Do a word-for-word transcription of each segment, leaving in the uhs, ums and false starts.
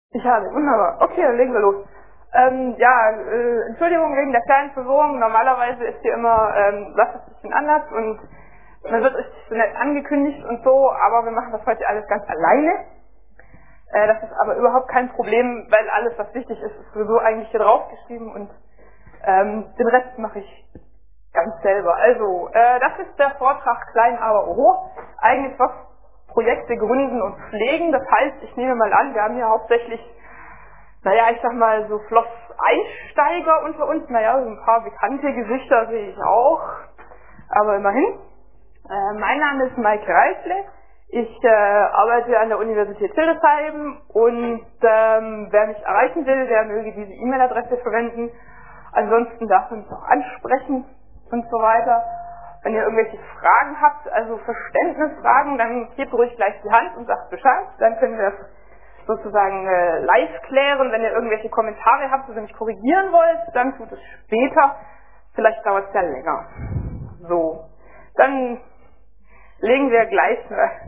Ich habe, wunderbar. Okay, dann legen wir los. Ähm, ja, äh, Entschuldigung wegen der kleinen Verwirrung. Normalerweise ist hier immer, ähm, das ist ein bisschen anders und man wird richtig so nett angekündigt und so, aber wir machen das heute alles ganz alleine. Äh, das ist aber überhaupt kein Problem, weil alles, was wichtig ist, ist sowieso eigentlich hier draufgeschrieben und ähm, den Rest mache ich ganz selber. Also, äh, das ist der Vortrag Klein aber Oho. Eigentlich was Projekte gründen und pflegen. Das heißt, ich nehme mal an, wir haben hier hauptsächlich, naja, ich sag mal so Floss-Einsteiger unter uns. Naja, so ein paar bekannte Gesichter sehe ich auch. Aber immerhin. Äh, mein Name ist Maike Reisle. Ich äh, arbeite an der Universität Hildesheim und ähm, wer mich erreichen will, der möge diese E-Mail-Adresse verwenden. Ansonsten darf man mich auch ansprechen und so weiter. Wenn ihr irgendwelche Fragen habt, also Verständnisfragen, dann hebt ruhig gleich die Hand und sagt Bescheid. Dann können wir das sozusagen äh, live klären. Wenn ihr irgendwelche Kommentare habt, die mich korrigieren wollt, dann tut es später. Vielleicht dauert es ja länger. So, dann legen wir gleich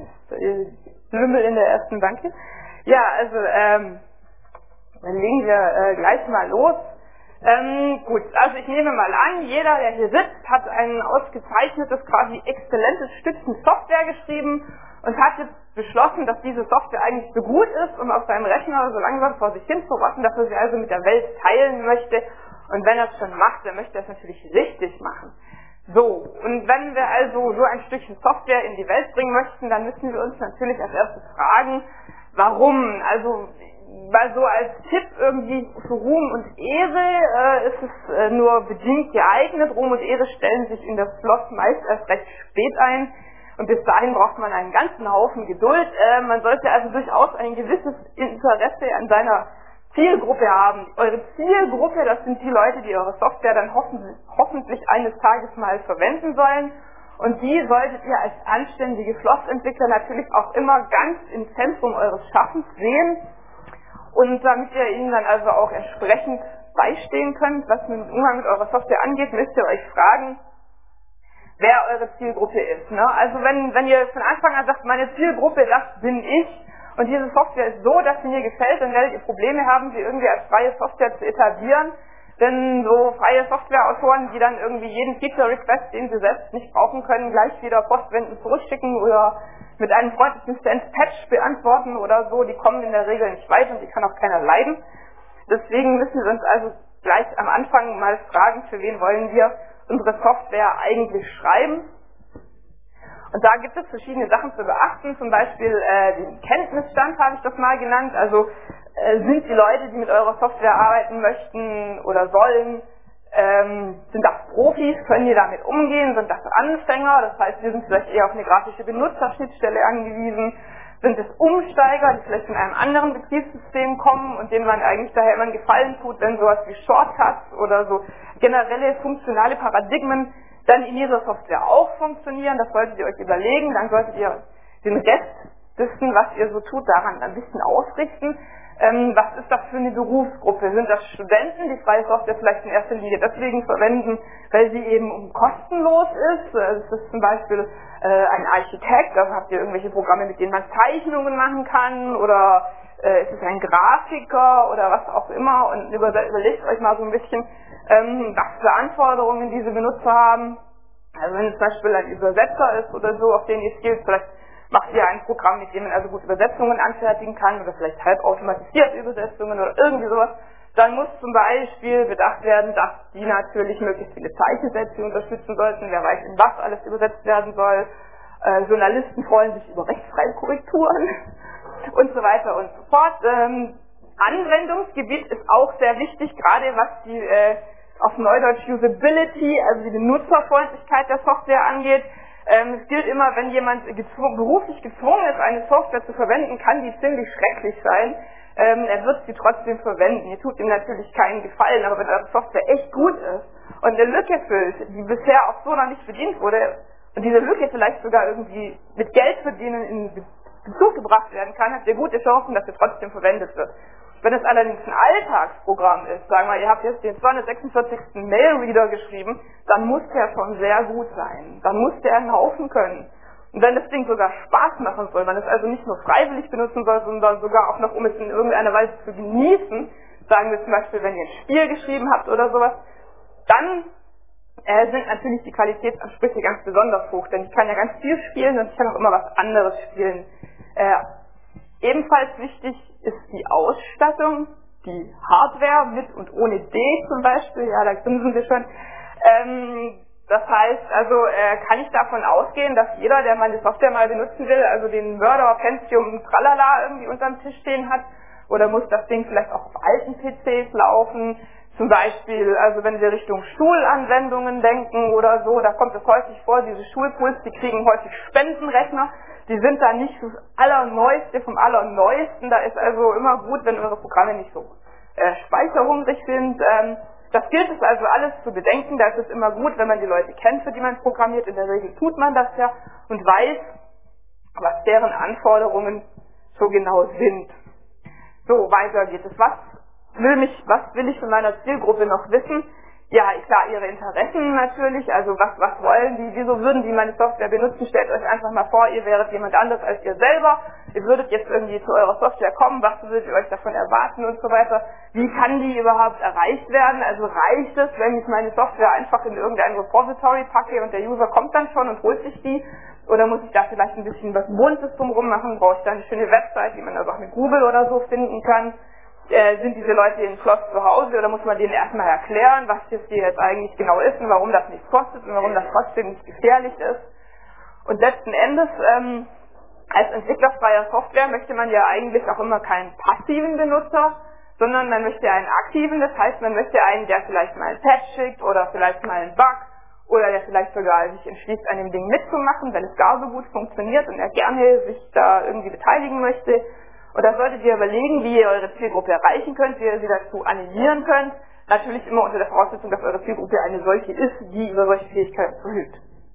Lümmel in der ersten Bank hin. Ja, also ähm, dann legen wir äh, gleich mal los. Ähm, gut, also ich nehme mal an, jeder, der hier sitzt, hat ein ausgezeichnetes, quasi exzellentes Stückchen Software geschrieben und hat jetzt beschlossen, dass diese Software eigentlich so gut ist, um auf seinem Rechner so langsam vor sich hin zu rotten, dass er sie also mit der Welt teilen möchte. Und wenn er es schon macht, dann möchte er es natürlich richtig machen. So, und wenn wir also so ein Stückchen Software in die Welt bringen möchten, dann müssen wir uns natürlich als erstes fragen, warum? Also, weil so als Tipp irgendwie für Ruhm und Ehre äh, ist es äh, nur bedingt geeignet. Ruhm und Ehre stellen sich in der Floss meist erst recht spät ein und bis dahin braucht man einen ganzen Haufen Geduld. Äh, man sollte also durchaus ein gewisses Interesse an seiner Zielgruppe haben. Eure Zielgruppe, das sind die Leute, die eure Software dann hoffen, hoffentlich eines Tages mal verwenden sollen. Und die solltet ihr als anständige Floss-Entwickler natürlich auch immer ganz im Zentrum eures Schaffens sehen. Und damit ihr ihnen dann also auch entsprechend beistehen könnt, was den Umgang mit eurer Software angeht, müsst ihr euch fragen, wer eure Zielgruppe ist. Ne? Also wenn, wenn ihr von Anfang an sagt, meine Zielgruppe, das bin ich, und diese Software ist so, dass sie mir gefällt, dann werdet ihr Probleme haben, sie irgendwie als freie Software zu etablieren. Denn so freie Softwareautoren, die dann irgendwie jeden Feature-Request, den sie selbst nicht brauchen können, gleich wieder postwendend zurückschicken oder mit einem freundlichen Send-Patch beantworten oder so, die kommen in der Regel nicht weit und die kann auch keiner leiden. Deswegen müssen wir uns also gleich am Anfang mal fragen, für wen wollen wir unsere Software eigentlich schreiben. Und da gibt es verschiedene Sachen zu beachten, zum Beispiel äh, den Kenntnisstand habe ich das mal genannt, also äh, sind die Leute, die mit eurer Software arbeiten möchten oder sollen, ähm, sind das Profis, können die damit umgehen, sind das Anfänger, das heißt, wir sind vielleicht eher auf eine grafische Benutzerschnittstelle angewiesen, sind es Umsteiger, die vielleicht in einem anderen Betriebssystem kommen und denen man eigentlich daher immer einen Gefallen tut, wenn sowas wie Shortcuts oder so generelle funktionale Paradigmen dann in dieser Software auch funktionieren, das solltet ihr euch überlegen, dann solltet ihr den Rest wissen, was ihr so tut, daran ein bisschen ausrichten. Ähm, was ist das für eine Berufsgruppe? Sind das Studenten, die freie Software vielleicht in erster Linie deswegen verwenden, weil sie eben kostenlos ist? Äh, Es ist zum Beispiel äh, ein Architekt, also habt ihr irgendwelche Programme, mit denen man Zeichnungen machen kann, oder äh, ist es ein Grafiker oder was auch immer, und über, überlegt euch mal so ein bisschen, ähm, was für Anforderungen diese Benutzer haben. Also wenn es zum Beispiel ein Übersetzer ist oder so, auf den ihr skillt, vielleicht macht ihr ein Programm, mit dem man also gut Übersetzungen anfertigen kann oder vielleicht halbautomatisiert Übersetzungen oder irgendwie sowas, dann muss zum Beispiel bedacht werden, dass die natürlich möglichst viele Zeichensätze unterstützen sollten, wer weiß, in was alles übersetzt werden soll. Äh, Journalisten freuen sich über rechtfreie Korrekturen und so weiter und so fort. Ähm, Anwendungsgebiet ist auch sehr wichtig, gerade was die äh, auf Neudeutsch Usability, also die Benutzerfreundlichkeit der Software angeht. Ähm, es gilt immer, wenn jemand gezwungen, beruflich gezwungen ist, eine Software zu verwenden, kann die ziemlich schrecklich sein. Ähm, er wird sie trotzdem verwenden. Ihr tut ihm natürlich keinen Gefallen, aber wenn eure Software echt gut ist und eine Lücke füllt, die bisher auch so noch nicht bedient wurde, und diese Lücke vielleicht sogar irgendwie mit Geld verdienen in Bezug gebracht werden kann, habt ihr gute Chancen, dass sie trotzdem verwendet wird. Wenn es allerdings ein Alltagsprogramm ist, sagen wir, ihr habt jetzt den zweihundertsechsundvierzigsten Mailreader geschrieben, dann muss der schon sehr gut sein. Dann muss der einen Haufen können. Und wenn das Ding sogar Spaß machen soll, man es also nicht nur freiwillig benutzen soll, sondern sogar auch noch, um es in irgendeiner Weise zu genießen, sagen wir zum Beispiel, wenn ihr ein Spiel geschrieben habt oder sowas, dann äh, sind natürlich die Qualitätsansprüche ganz besonders hoch, denn ich kann ja ganz viel spielen und ich kann auch immer was anderes spielen. Äh, ebenfalls wichtig ist die Ausstattung, die Hardware mit und ohne D zum Beispiel, ja, da grinsen wir schon. Ähm, das heißt, also äh, kann ich davon ausgehen, dass jeder, der meine Software mal benutzen will, also den Mörder, Pentium, Tralala irgendwie unterm Tisch stehen hat, oder muss das Ding vielleicht auch auf alten P Cs laufen? Zum Beispiel, also wenn wir Richtung Schulanwendungen denken oder so, da kommt es häufig vor, diese Schulpools, die kriegen häufig Spendenrechner, die sind da nicht das Allerneueste vom Allerneuesten, da ist also immer gut, wenn eure Programme nicht so äh, speicherhungrig sind. Ähm, das gilt es also alles zu bedenken, da ist es immer gut, wenn man die Leute kennt, für die man programmiert, in der Regel tut man das ja und weiß, was deren Anforderungen so genau sind. So, weiter geht es. Was will mich, was will ich von meiner Zielgruppe noch wissen? Ja, klar, ihre Interessen natürlich, also was, was wollen die, wieso würden die meine Software benutzen? Stellt euch einfach mal vor, ihr wäret jemand anderes als ihr selber, ihr würdet jetzt irgendwie zu eurer Software kommen, was würdet ihr euch davon erwarten und so weiter? Wie kann die überhaupt erreicht werden? Also reicht es, wenn ich meine Software einfach in irgendein Repository packe und der User kommt dann schon und holt sich die? Oder muss ich da vielleicht ein bisschen was Buntes drumherum machen? Brauche ich da eine schöne Website, die man also auch mit Google oder so finden kann? Äh, sind diese Leute in Schloss zu Hause oder muss man denen erstmal erklären, was das hier jetzt eigentlich genau ist und warum das nichts kostet und warum das trotzdem nicht gefährlich ist? Und letzten Endes, ähm, als Entwickler freier Software möchte man ja eigentlich auch immer keinen passiven Benutzer, sondern man möchte einen aktiven, das heißt, man möchte einen, der vielleicht mal ein Patch schickt oder vielleicht mal einen Bug oder der vielleicht sogar sich entschließt, an dem Ding mitzumachen, wenn es gar so gut funktioniert und er gerne sich da irgendwie beteiligen möchte. Und da solltet ihr überlegen, wie ihr eure Zielgruppe erreichen könnt, wie ihr sie dazu animieren könnt. Natürlich immer unter der Voraussetzung, dass eure Zielgruppe eine solche ist, die über solche Fähigkeiten verfügt.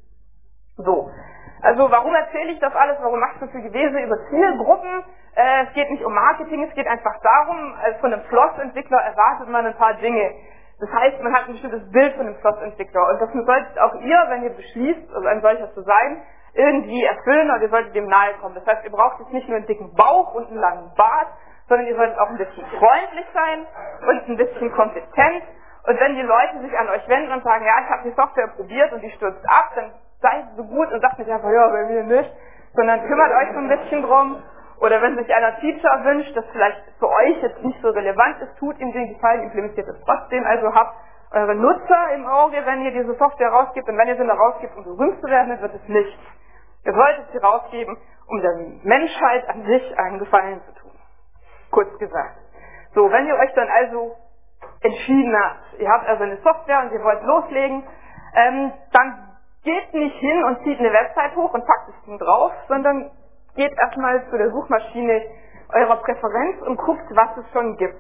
So. Also warum erzähle ich das alles? Warum mache ich so viel Gewese über Zielgruppen? Äh, es geht nicht um Marketing, es geht einfach darum, also von einem Floss-Entwickler erwartet man ein paar Dinge. Das heißt, man hat ein bestimmtes Bild von einem Floss-Entwickler. Und das solltet auch ihr, wenn ihr beschließt, also ein solcher zu sein, irgendwie erfüllen und ihr solltet dem nahe kommen. Das heißt, ihr braucht jetzt nicht nur einen dicken Bauch und einen langen Bart, sondern ihr solltet auch ein bisschen freundlich sein und ein bisschen kompetent. Und wenn die Leute sich an euch wenden und sagen, ja, ich habe die Software probiert und die stürzt ab, dann seid so gut und sagt nicht einfach, ja, bei mir nicht, sondern kümmert euch so ein bisschen drum. Oder wenn sich einer Feature wünscht, das vielleicht für euch jetzt nicht so relevant ist, tut ihm den Gefallen, implementiert es trotzdem. Also habt eure Nutzer im Auge, wenn ihr diese Software rausgibt. Und wenn ihr sie da rausgibt, um berühmt zu werden, dann wird es nichts. Ihr solltet sie rausgeben, um der Menschheit an sich einen Gefallen zu tun. Kurz gesagt. So, wenn ihr euch dann also entschieden habt, ihr habt also eine Software und ihr wollt loslegen, ähm, dann geht nicht hin und zieht eine Website hoch und packt das Ding drauf, sondern geht erstmal zu der Suchmaschine eurer Präferenz und guckt, was es schon gibt.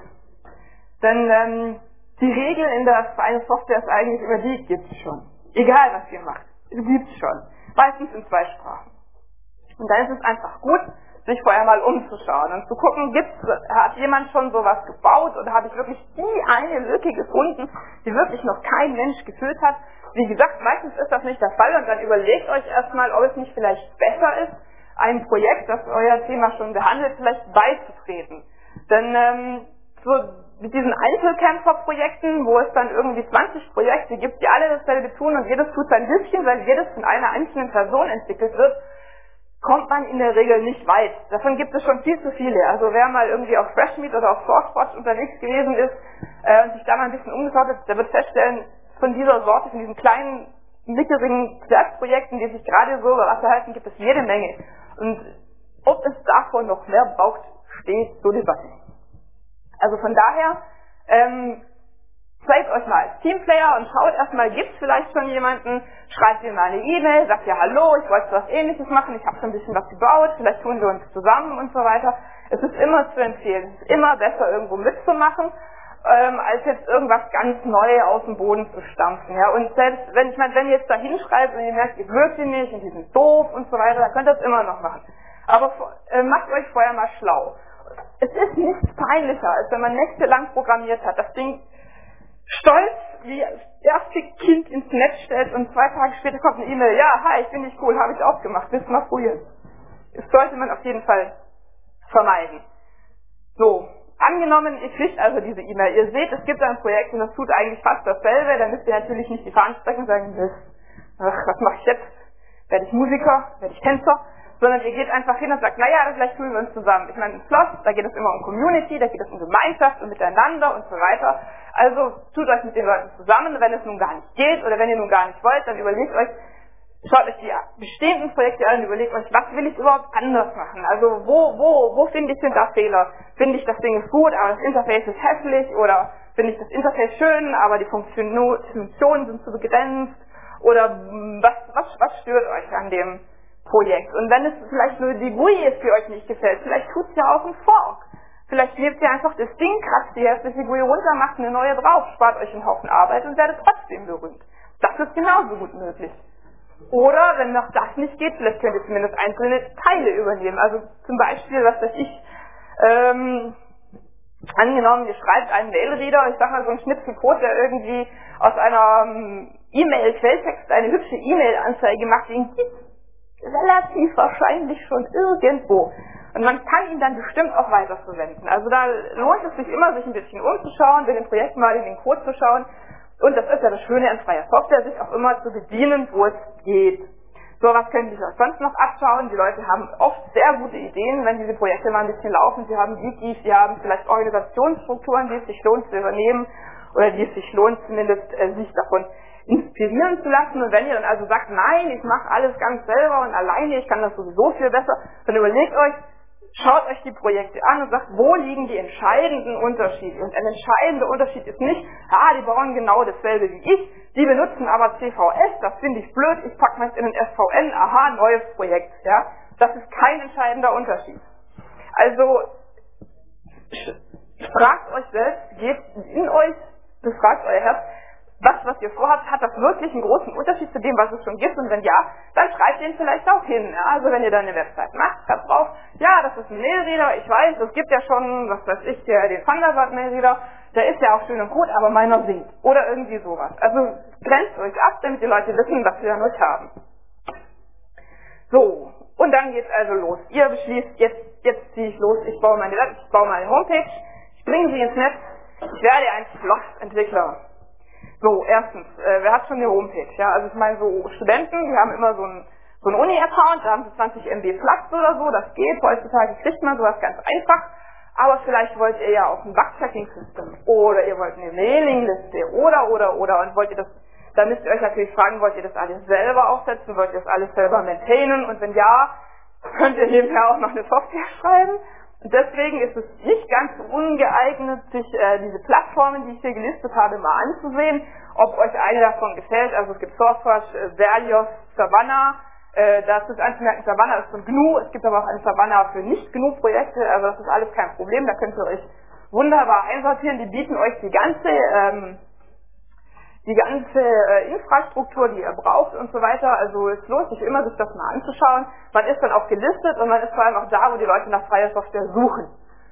Denn ähm, die Regel in der freien Software ist eigentlich immer die, gibt es schon. Egal was ihr macht, es gibt es schon. Meistens in zwei Sprachen. Und dann ist es einfach gut, sich vorher mal umzuschauen und zu gucken, gibt's, hat jemand schon sowas gebaut oder habe ich wirklich die eine Lücke gefunden, die wirklich noch kein Mensch gefüllt hat. Wie gesagt, meistens ist das nicht der Fall und dann überlegt euch erstmal, ob es nicht vielleicht besser ist, einem Projekt, das euer Thema schon behandelt, vielleicht beizutreten. Denn ähm, so mit diesen Einzelkämpferprojekten, wo es dann irgendwie zwanzig Projekte gibt, die alle dasselbe tun und jedes tut sein bisschen, weil jedes von einer einzelnen Person entwickelt wird, kommt man in der Regel nicht weit. Davon gibt es schon viel zu viele. Also wer mal irgendwie auf Freshmeet oder auf SourceForge unterwegs gewesen ist äh, und sich da mal ein bisschen umgeschaut hat, der wird feststellen, von dieser Sorte, von diesen kleinen, mickrigen Selbstprojekten, die sich gerade so über Wasser halten, gibt es jede Menge. Und ob es davon noch mehr braucht, steht zur Debatte. Also von daher, ähm, zeigt euch mal als Teamplayer und schaut erstmal, gibt es vielleicht schon jemanden, schreibt ihr mal eine E-Mail, sagt ja hallo, ich wollte was Ähnliches machen, ich habe schon ein bisschen was gebaut, vielleicht tun wir uns zusammen und so weiter. Es ist immer zu empfehlen, es ist immer besser irgendwo mitzumachen, ähm, als jetzt irgendwas ganz Neues aus dem Boden zu stampfen. Ja? Und selbst wenn ich meine, wenn ihr jetzt da hinschreibt und ihr merkt, ihr mögt ihn nicht und die sind doof und so weiter, dann könnt ihr das immer noch machen. Aber äh, macht euch vorher mal schlau. Es ist nichts peinlicher, als wenn man nächtelang programmiert hat. Das Ding stolz wie das erste Kind ins Netz stellt und zwei Tage später kommt eine E-Mail, ja, hi, finde ich cool, habe ich auch gemacht, willst du mal probieren? Das sollte man auf jeden Fall vermeiden. So, angenommen, ihr kriegt also diese E-Mail, ihr seht, es gibt ein Projekt und das tut eigentlich fast dasselbe, dann müsst ihr natürlich nicht die Fahnen strecken und sagen, ach, was mache ich jetzt? Werde ich Musiker? Werde ich Tänzer? Sondern ihr geht einfach hin und sagt, naja, vielleicht tun wir uns zusammen. Ich meine, im Schloss, da geht es immer um Community, da geht es um Gemeinschaft und miteinander und so weiter. Also tut euch mit den Leuten zusammen, wenn es nun gar nicht geht oder wenn ihr nun gar nicht wollt, dann überlegt euch, schaut euch die bestehenden Projekte an und überlegt euch, was will ich überhaupt anders machen? Also wo, wo, wo finde ich denn da Fehler? Finde ich, das Ding ist gut, aber das Interface ist hässlich oder finde ich das Interface schön, aber die Funktion- Funktionen sind zu begrenzt oder mh, was, was, was stört euch an dem Projekt? Und wenn es vielleicht nur die G U I ist, die euch nicht gefällt, vielleicht tut es ja auch ein Fork. Vielleicht nehmt ihr einfach das Ding, kratzt die hässliche G U I runter, macht eine neue drauf, spart euch einen Haufen Arbeit und werdet trotzdem berühmt. Das ist genauso gut möglich. Oder, wenn noch das nicht geht, vielleicht könnt ihr zumindest einzelne Teile übernehmen. Also zum Beispiel, was weiß ich, ähm, angenommen, ihr schreibt einen Mailreader, ich sag mal so einen Schnipsel Code, der irgendwie aus einer ähm, E-Mail-Quelltext eine hübsche E-Mail-Anzeige macht, den gibt relativ wahrscheinlich schon irgendwo. Und man kann ihn dann bestimmt auch weiterverwenden. Also da lohnt es sich immer, sich ein bisschen umzuschauen, bei dem Projekt mal in den Code zu schauen. Und das ist ja das Schöne an freier Software, sich auch immer zu bedienen, wo es geht. So, was können Sie sich sonst noch abschauen? Die Leute haben oft sehr gute Ideen, wenn diese Projekte mal ein bisschen laufen. Sie haben Wikis, sie haben vielleicht Organisationsstrukturen, die es sich lohnt zu übernehmen oder die es sich lohnt zumindest, äh, sich davon inspirieren zu lassen. Und wenn ihr dann also sagt, nein, ich mache alles ganz selber und alleine, ich kann das sowieso viel besser, dann überlegt euch, schaut euch die Projekte an und sagt, wo liegen die entscheidenden Unterschiede? Und ein entscheidender Unterschied ist nicht, ah, die bauen genau dasselbe wie ich, die benutzen aber C V S, das finde ich blöd, ich packe meins in den S V N, aha, neues Projekt. Ja? Das ist kein entscheidender Unterschied. Also, fragt euch selbst, geht in euch, befragt euer Herz, was, was ihr vorhabt, hat das wirklich einen großen Unterschied zu dem, was es schon gibt? Und wenn ja, dann schreibt den vielleicht auch hin. Ja? Also wenn ihr dann eine Website macht, schreibt drauf, ja, das ist ein Mailreader, ich weiß, es gibt ja schon, was weiß ich, der, den Thunderbird Mailreader, der ist ja auch schön und gut, aber meiner singt. Oder irgendwie sowas. Also grenzt euch ab, damit die Leute wissen, was wir an euch haben. So, und dann geht's also los. Ihr beschließt, jetzt, jetzt ziehe ich los, ich baue meine Web, ich baue meine Homepage, ich bringe sie ins Netz, ich werde ein Schlossentwickler. So, erstens, äh, wer hat schon eine Homepage? Ja, also ich meine so Studenten, die haben immer so einen so einen Uni-Account, da haben sie zwanzig Megabyte Platz oder so, das geht, heutzutage kriegt man sowas ganz einfach, aber vielleicht wollt ihr ja auch ein Bug-Tracking-System oder ihr wollt eine Mailingliste oder, oder, oder und wollt ihr das, da müsst ihr euch natürlich fragen, wollt ihr das alles selber aufsetzen, wollt ihr das alles selber maintainen und wenn ja, könnt ihr nebenher auch noch eine Software schreiben. Und deswegen ist es nicht ganz ungeeignet, sich äh, diese Plattformen, die ich hier gelistet habe, mal anzusehen, ob euch eine davon gefällt. Also es gibt SourceForge, äh, Berlioz, Savannah. Äh, dazu ist anzumerken, Savannah ist von G N U. Es gibt aber auch eine Savannah für Nicht-G N U-Projekte. Also das ist alles kein Problem. Da könnt ihr euch wunderbar einsortieren. Die bieten euch die ganze ähm, die ganze äh, Infrastruktur, die ihr braucht und so weiter. Also es lohnt sich immer, sich das mal anzuschauen. Man ist dann auch gelistet und man ist vor allem auch da, wo die Leute nach freier Software suchen.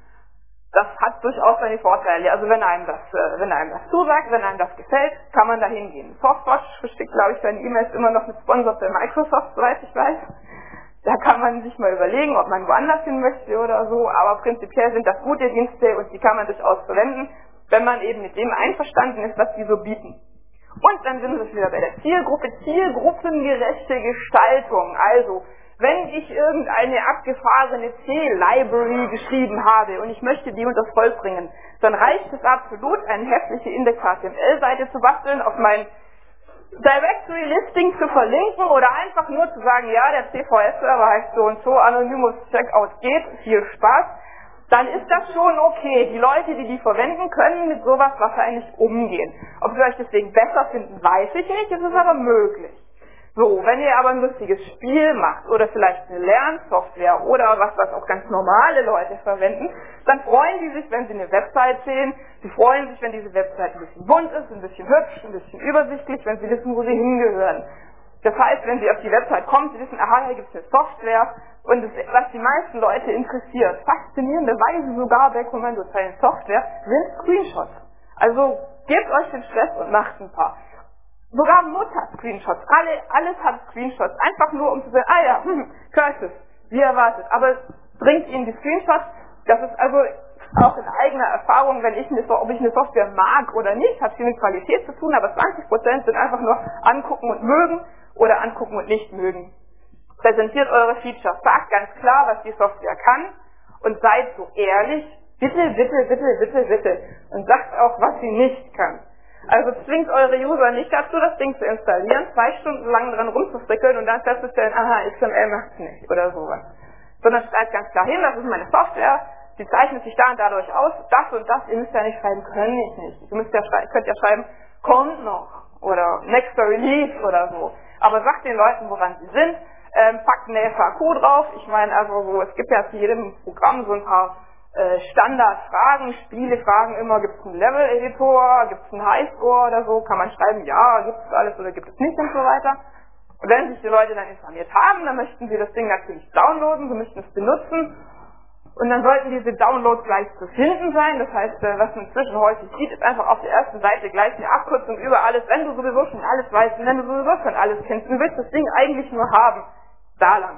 Das hat durchaus seine Vorteile. Also wenn einem das, äh, wenn einem das zusagt, wenn einem das gefällt, kann man da hingehen. SourceForge verschickt, glaube ich, seine E-Mails immer noch mit Sponsor für Microsoft, soweit ich weiß. Da kann man sich mal überlegen, ob man woanders hin möchte oder so. Aber prinzipiell sind das gute Dienste und die kann man durchaus verwenden, wenn man eben mit dem einverstanden ist, was die so bieten. Und dann sind wir wieder bei der Zielgruppe, zielgruppengerechte Gestaltung. Also, wenn ich irgendeine abgefahrene C-Library geschrieben habe und ich möchte die unters Volk bringen, dann reicht es absolut, eine hässliche Index-H T M L-Seite zu basteln, auf mein Directory-Listing zu verlinken oder einfach nur zu sagen, ja, der C V S-Server heißt so und so, Anonymous Checkout geht, viel Spaß. Dann ist das schon okay. Die Leute, die die verwenden, können mit sowas wahrscheinlich umgehen. Ob sie euch deswegen besser finden, weiß ich nicht, es ist aber möglich. So, wenn ihr aber ein lustiges Spiel macht oder vielleicht eine Lernsoftware oder was, was auch ganz normale Leute verwenden, dann freuen die sich, wenn sie eine Website sehen. Sie freuen sich, wenn diese Website ein bisschen bunt ist, ein bisschen hübsch, ein bisschen übersichtlich, wenn sie wissen, wo sie hingehören. Das heißt, wenn Sie auf die Website kommen, Sie wissen, aha, hier gibt es eine Software und das, was die meisten Leute interessiert, faszinierenderweise sogar bei Kommandozeilen Software, sind Screenshots. Also gebt euch den Stress und macht ein paar. Sogar Mut hat Screenshots. Alle, alles hat Screenshots. Einfach nur, um zu sagen, ah ja, hm, Curses, wie erwartet. Aber es bringt ihnen die Screenshots. Das ist also auch in eigener Erfahrung, wenn ich eine, ob ich eine Software mag oder nicht, hat viel mit Qualität zu tun, aber zwanzig Prozent sind einfach nur angucken und mögen oder angucken und nicht mögen. Präsentiert eure Features. Sagt ganz klar, was die Software kann und seid so ehrlich. Bitte, bitte, bitte, bitte, bitte. Und sagt auch, was sie nicht kann. Also zwingt eure User nicht dazu, das Ding zu installieren, zwei Stunden lang dran rumzufrickeln und dann festzustellen, aha, X M L macht's nicht oder sowas. Sondern schreibt ganz klar hin, das ist meine Software, die zeichnet sich da und dadurch aus, das und das, ihr müsst ja nicht schreiben, können ich nicht. Ihr müsst ja schrei- könnt ja schreiben, kommt noch oder next release oder so. Aber sagt den Leuten, woran sie sind, ähm, packt eine F A Q drauf. Ich meine, also so, es gibt ja zu jedem Programm so ein paar Äh, Standardfragen, Spielefragen immer, gibt es einen Level-Editor, gibt es einen Highscore oder so, kann man schreiben, ja, gibt es alles oder gibt es nicht und so weiter. Und wenn sich die Leute dann informiert haben, dann möchten sie das Ding natürlich downloaden, sie möchten es benutzen und dann sollten diese Downloads gleich zu finden sein. Das heißt, äh, was man inzwischen häufig sieht, ist einfach auf der ersten Seite gleich eine Abkürzung über alles, wenn du sowieso schon alles weißt und wenn du sowieso schon alles kennst und willst das Ding eigentlich nur haben, da lang.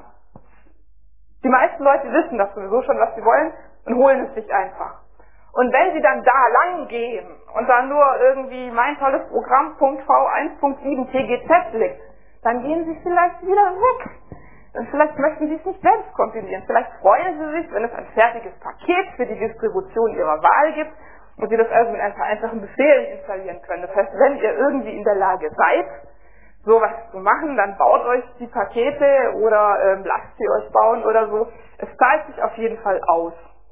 Die meisten Leute wissen das sowieso schon, was sie wollen und holen es sich einfach. Und wenn sie dann da lang gehen und dann nur irgendwie mein tolles Programm .v eins Punkt sieben T G Z liegt, dann gehen sie vielleicht wieder weg. Und vielleicht möchten sie es nicht selbst kompilieren. Vielleicht freuen sie sich, wenn es ein fertiges Paket für die Distribution ihrer Wahl gibt und sie das also mit ein paar einfachen Befehlen installieren können. Das heißt, wenn ihr irgendwie in der Lage seid, sowas zu machen, dann baut euch die Pakete oder ähm, lasst sie euch bauen oder so. Es zahlt sich auf jeden Fall aus.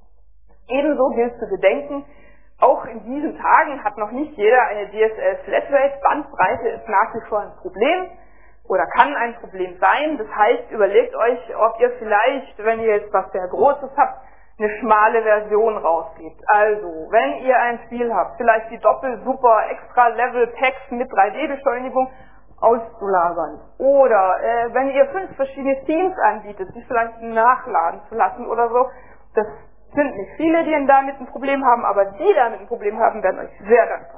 Ebenso gilt zu bedenken, auch in diesen Tagen hat noch nicht jeder eine D S L Flatrate. Bandbreite ist nach wie vor ein Problem oder kann ein Problem sein. Das heißt, überlegt euch, ob ihr vielleicht, wenn ihr jetzt was sehr Großes habt, eine schmale Version rausgebt. Also, wenn ihr ein Spiel habt, vielleicht die Doppel-Super Extra-Level-Packs mit drei D-Beschleunigung, auszulagern. Oder äh, wenn ihr fünf verschiedene Themes anbietet, die vielleicht nachladen zu lassen oder so, das sind nicht viele, die damit ein Problem haben, aber die damit ein Problem haben, werden euch sehr dankbar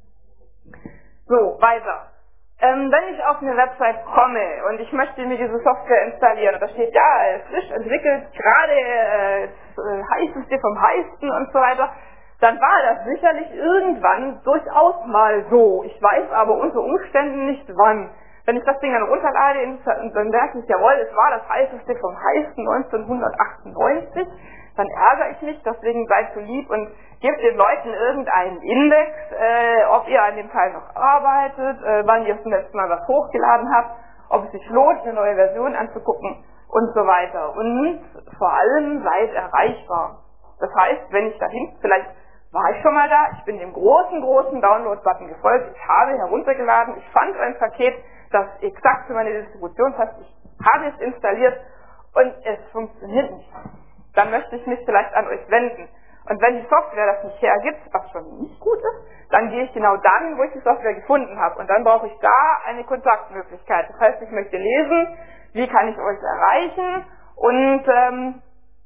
sein. So, weiter. Ähm, wenn ich auf eine Website komme und ich möchte mir diese Software installieren und da steht, ja, äh, frisch entwickelt, gerade äh, das äh, heißeste vom heißesten und so weiter, dann war das sicherlich irgendwann durchaus mal so. Ich weiß aber unter Umständen nicht wann. Wenn ich das Ding dann runterlade, dann merke ich, jawohl, es war das heißeste vom heißesten neunzehnhundertachtundneunzig, dann ärgere ich mich, deswegen seid so lieb und gebt den Leuten irgendeinen Index, äh, ob ihr an dem Teil noch arbeitet, äh, wann ihr zum letzten Mal was hochgeladen habt, ob es sich lohnt, eine neue Version anzugucken und so weiter. Und vor allem seid erreichbar. Das heißt, wenn ich dahin, vielleicht war ich schon mal da, ich bin dem großen, großen Download-Button gefolgt, ich habe heruntergeladen, ich fand ein Paket, das exakt für meine Distribution passt, ich habe es installiert und es funktioniert nicht. Dann möchte ich mich vielleicht an euch wenden. Und wenn die Software das nicht hergibt, was schon nicht gut ist, dann gehe ich genau dahin, wo ich die Software gefunden habe. Und dann brauche ich da eine Kontaktmöglichkeit. Das heißt, ich möchte lesen, wie kann ich euch erreichen und ähm,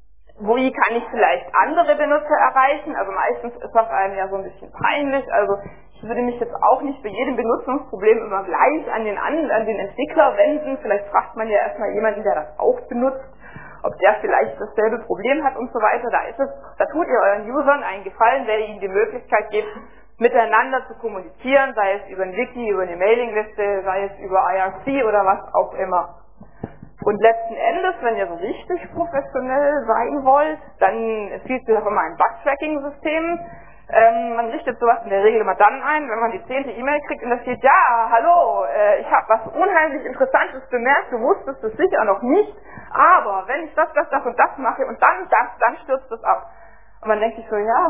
wie kann ich vielleicht andere Benutzer erreichen? Also meistens ist das einem ja so ein bisschen peinlich. Also ich würde mich jetzt auch nicht bei jedem Benutzungsproblem immer gleich an den, an, an den Entwickler wenden. Vielleicht fragt man ja erstmal jemanden, der das auch benutzt, ob der vielleicht dasselbe Problem hat und so weiter. Da ist es, da tut ihr euren Usern einen Gefallen, der ihnen die Möglichkeit gibt, miteinander zu kommunizieren, sei es über ein Wiki, über eine Mailingliste, sei es über I R C oder was auch immer. Und letzten Endes, wenn ihr so richtig professionell sein wollt, dann empfiehlt sich auch immer ein Bug-Tracking-System. Ähm, man richtet sowas in der Regel immer dann ein, wenn man die zehnte E-Mail kriegt und da steht, ja, hallo, äh, ich habe was unheimlich Interessantes bemerkt, du wusstest es sicher noch nicht, aber wenn ich das, das, das und das mache und dann das, dann stürzt es ab. Und man denkt sich so, ja,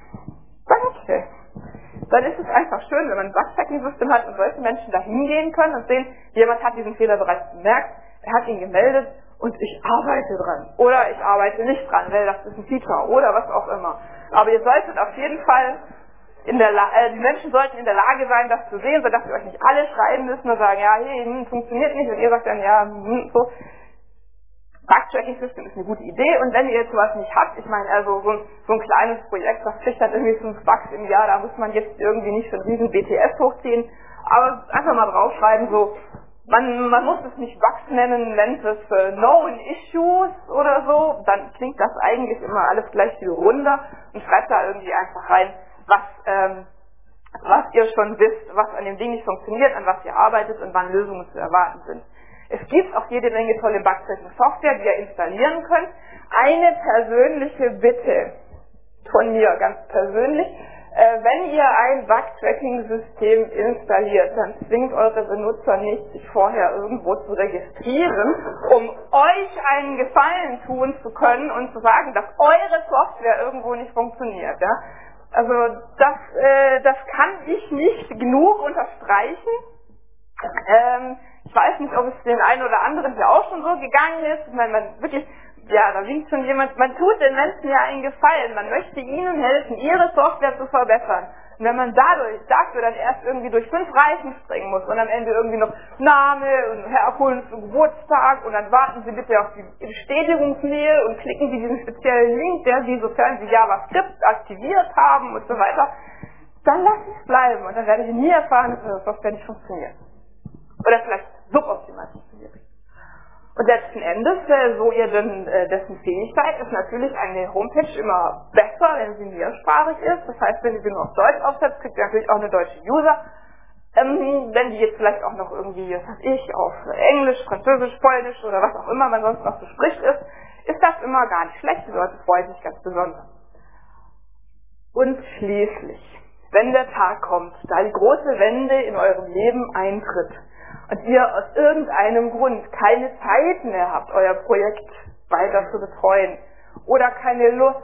danke. Dann ist es einfach schön, wenn man ein Bug-Tracking-System hat und solche Menschen da hingehen können und sehen, jemand hat diesen Fehler bereits bemerkt, er hat ihn gemeldet und ich arbeite dran. Oder ich arbeite nicht dran, weil das ist ein Feature oder was auch immer. Aber ihr solltet auf jeden Fall in der La äh, die Menschen sollten in der Lage sein, das zu sehen, sodass ihr euch nicht alle schreiben müssen und sagen, ja, hey, hm, funktioniert nicht. Und ihr sagt dann, ja, hm, so. Bug-Tracking-System ist eine gute Idee und wenn ihr jetzt sowas nicht habt, ich meine, also so ein, so ein kleines Projekt, das kriegt dann irgendwie fünf Bugs im Jahr, da muss man jetzt irgendwie nicht so einen riesen B T S hochziehen, aber einfach mal draufschreiben, so, man, man muss es nicht Bugs nennen, nennt es äh, Known Issues oder so, dann klingt das eigentlich immer alles gleich viel runder und schreibt da irgendwie einfach rein, was, ähm, was ihr schon wisst, was an dem Ding nicht funktioniert, an was ihr arbeitet und wann Lösungen zu erwarten sind. Es gibt auch jede Menge tolle Bug-Tracking-Software, die ihr installieren könnt. Eine persönliche Bitte von mir, ganz persönlich, äh, wenn ihr ein Bug-Tracking-System installiert, dann zwingt eure Benutzer nicht, sich vorher irgendwo zu registrieren, um euch einen Gefallen tun zu können und zu sagen, dass eure Software irgendwo nicht funktioniert. Ja? Also das, äh, das kann ich nicht genug unterstreichen. Ähm, ich weiß nicht, ob es den einen oder anderen hier auch schon so gegangen ist. Ich meine, man wirklich, ja, da winkt schon jemand, man tut den Menschen ja einen Gefallen. Man möchte ihnen helfen, ihre Software zu verbessern. Und wenn man dadurch, dafür dann erst irgendwie durch fünf Reichen springen muss und am Ende irgendwie noch Name und herabholen zum Geburtstag und dann warten Sie bitte auf die Bestätigungsmail und klicken Sie diesen speziellen Link, der Sie, sofern Sie JavaScript aktiviert haben und so weiter, dann lasse ich es bleiben und dann werde ich nie erfahren, dass Ihre Software nicht funktioniert. Oder vielleicht suboptimal funktioniert. Und letzten Endes, äh, so ihr denn äh, dessen fähig seid, ist natürlich eine Homepage immer besser, wenn sie mehrsprachig ist. Das heißt, wenn ihr sie nur auf Deutsch aufsetzt, kriegt ihr natürlich auch eine deutsche User. Ähm, wenn die jetzt vielleicht auch noch irgendwie, was weiß ich, auf Englisch, Französisch, Polnisch oder was auch immer man sonst noch so spricht ist, ist das immer gar nicht schlecht. Die Leute freuen sich ganz besonders. Und schließlich, wenn der Tag kommt, da die große Wende in eurem Leben eintritt, und ihr aus irgendeinem Grund keine Zeit mehr habt, euer Projekt weiter zu betreuen oder keine Lust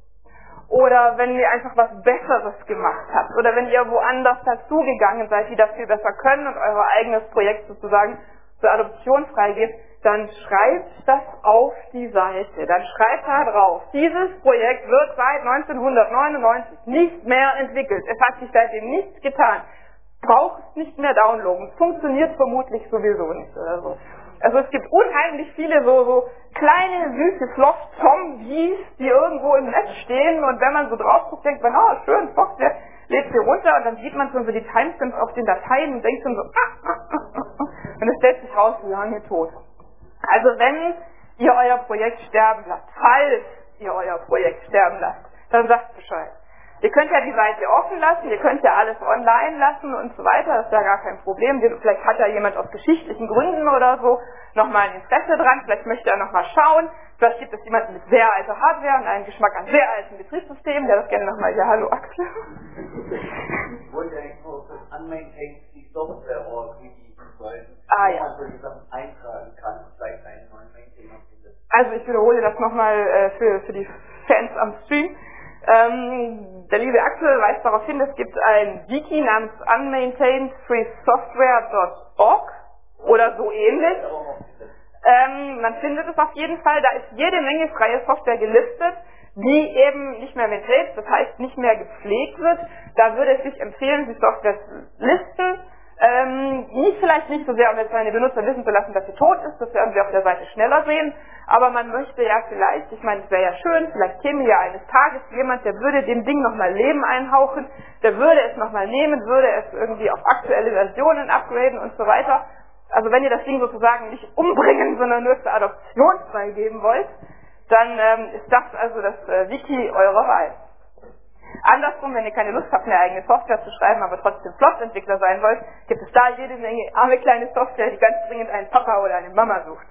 oder wenn ihr einfach was Besseres gemacht habt oder wenn ihr woanders dazugegangen seid, die das viel besser können und euer eigenes Projekt sozusagen zur Adoption freigebt, dann schreibt das auf die Seite. Dann schreibt da drauf, dieses Projekt wird seit neunzehnhundertneunundneunzig nicht mehr entwickelt. Es hat sich seitdem nichts getan. Braucht es nicht mehr downloaden. Es funktioniert vermutlich sowieso nicht oder so. Also es gibt unheimlich viele so, so kleine, süße Floss-Zombies, die irgendwo im Netz stehen und wenn man so drauf guckt, denkt man, oh schön, Software, lädt sie runter und dann sieht man schon so die Timestamps auf den Dateien und denkt schon so, ah, ah, ah, ah, und es stellt sich raus, lange tot. Also wenn ihr euer Projekt sterben lasst, falls ihr euer Projekt sterben lasst, dann sagt Bescheid. Ihr könnt ja die Seite offen lassen, ihr könnt ja alles online lassen und so weiter, das ist ja gar kein Problem. Vielleicht hat ja jemand aus geschichtlichen Gründen oder so nochmal ein Interesse dran, vielleicht möchte er nochmal schauen. Vielleicht gibt es jemanden mit sehr alter Hardware und einen Geschmack an sehr alten Betriebssystemen, der das gerne nochmal, ja hallo Axel. Ich wollte eigentlich nur auf das Unmaintained Software Org Wiki hinweisen, ah, wo ja. man solche Sachen eintragen kann und vielleicht einen neuen Maintainer findet. Also ich wiederhole das nochmal äh, für, für die Fans am Stream. Ähm, der liebe Axel weist darauf hin, es gibt ein Wiki namens unmaintained free software dot org oder so ähnlich. Ähm, man findet es auf jeden Fall, da ist jede Menge freie Software gelistet, die eben nicht mehr maintained, das heißt nicht mehr gepflegt wird. Da würde es sich empfehlen, die Software zu listen. Ähm, nicht vielleicht nicht so sehr, um jetzt seine Benutzer wissen zu lassen, dass sie tot ist, das werden sie auf der Seite schneller sehen, aber man möchte ja vielleicht, ich meine, es wäre ja schön, vielleicht käme ja eines Tages jemand, der würde dem Ding nochmal Leben einhauchen, der würde es nochmal nehmen, würde es irgendwie auf aktuelle Versionen upgraden und so weiter. Also wenn ihr das Ding sozusagen nicht umbringen, sondern nur zur Adoption freigeben wollt, dann ähm, ist das also das äh, Wiki eurer Wahl. Andersrum, wenn ihr keine Lust habt, eine eigene Software zu schreiben, aber trotzdem Flops-Entwickler sein wollt, gibt es da jede Menge arme kleine Software, die ganz dringend einen Papa oder eine Mama sucht.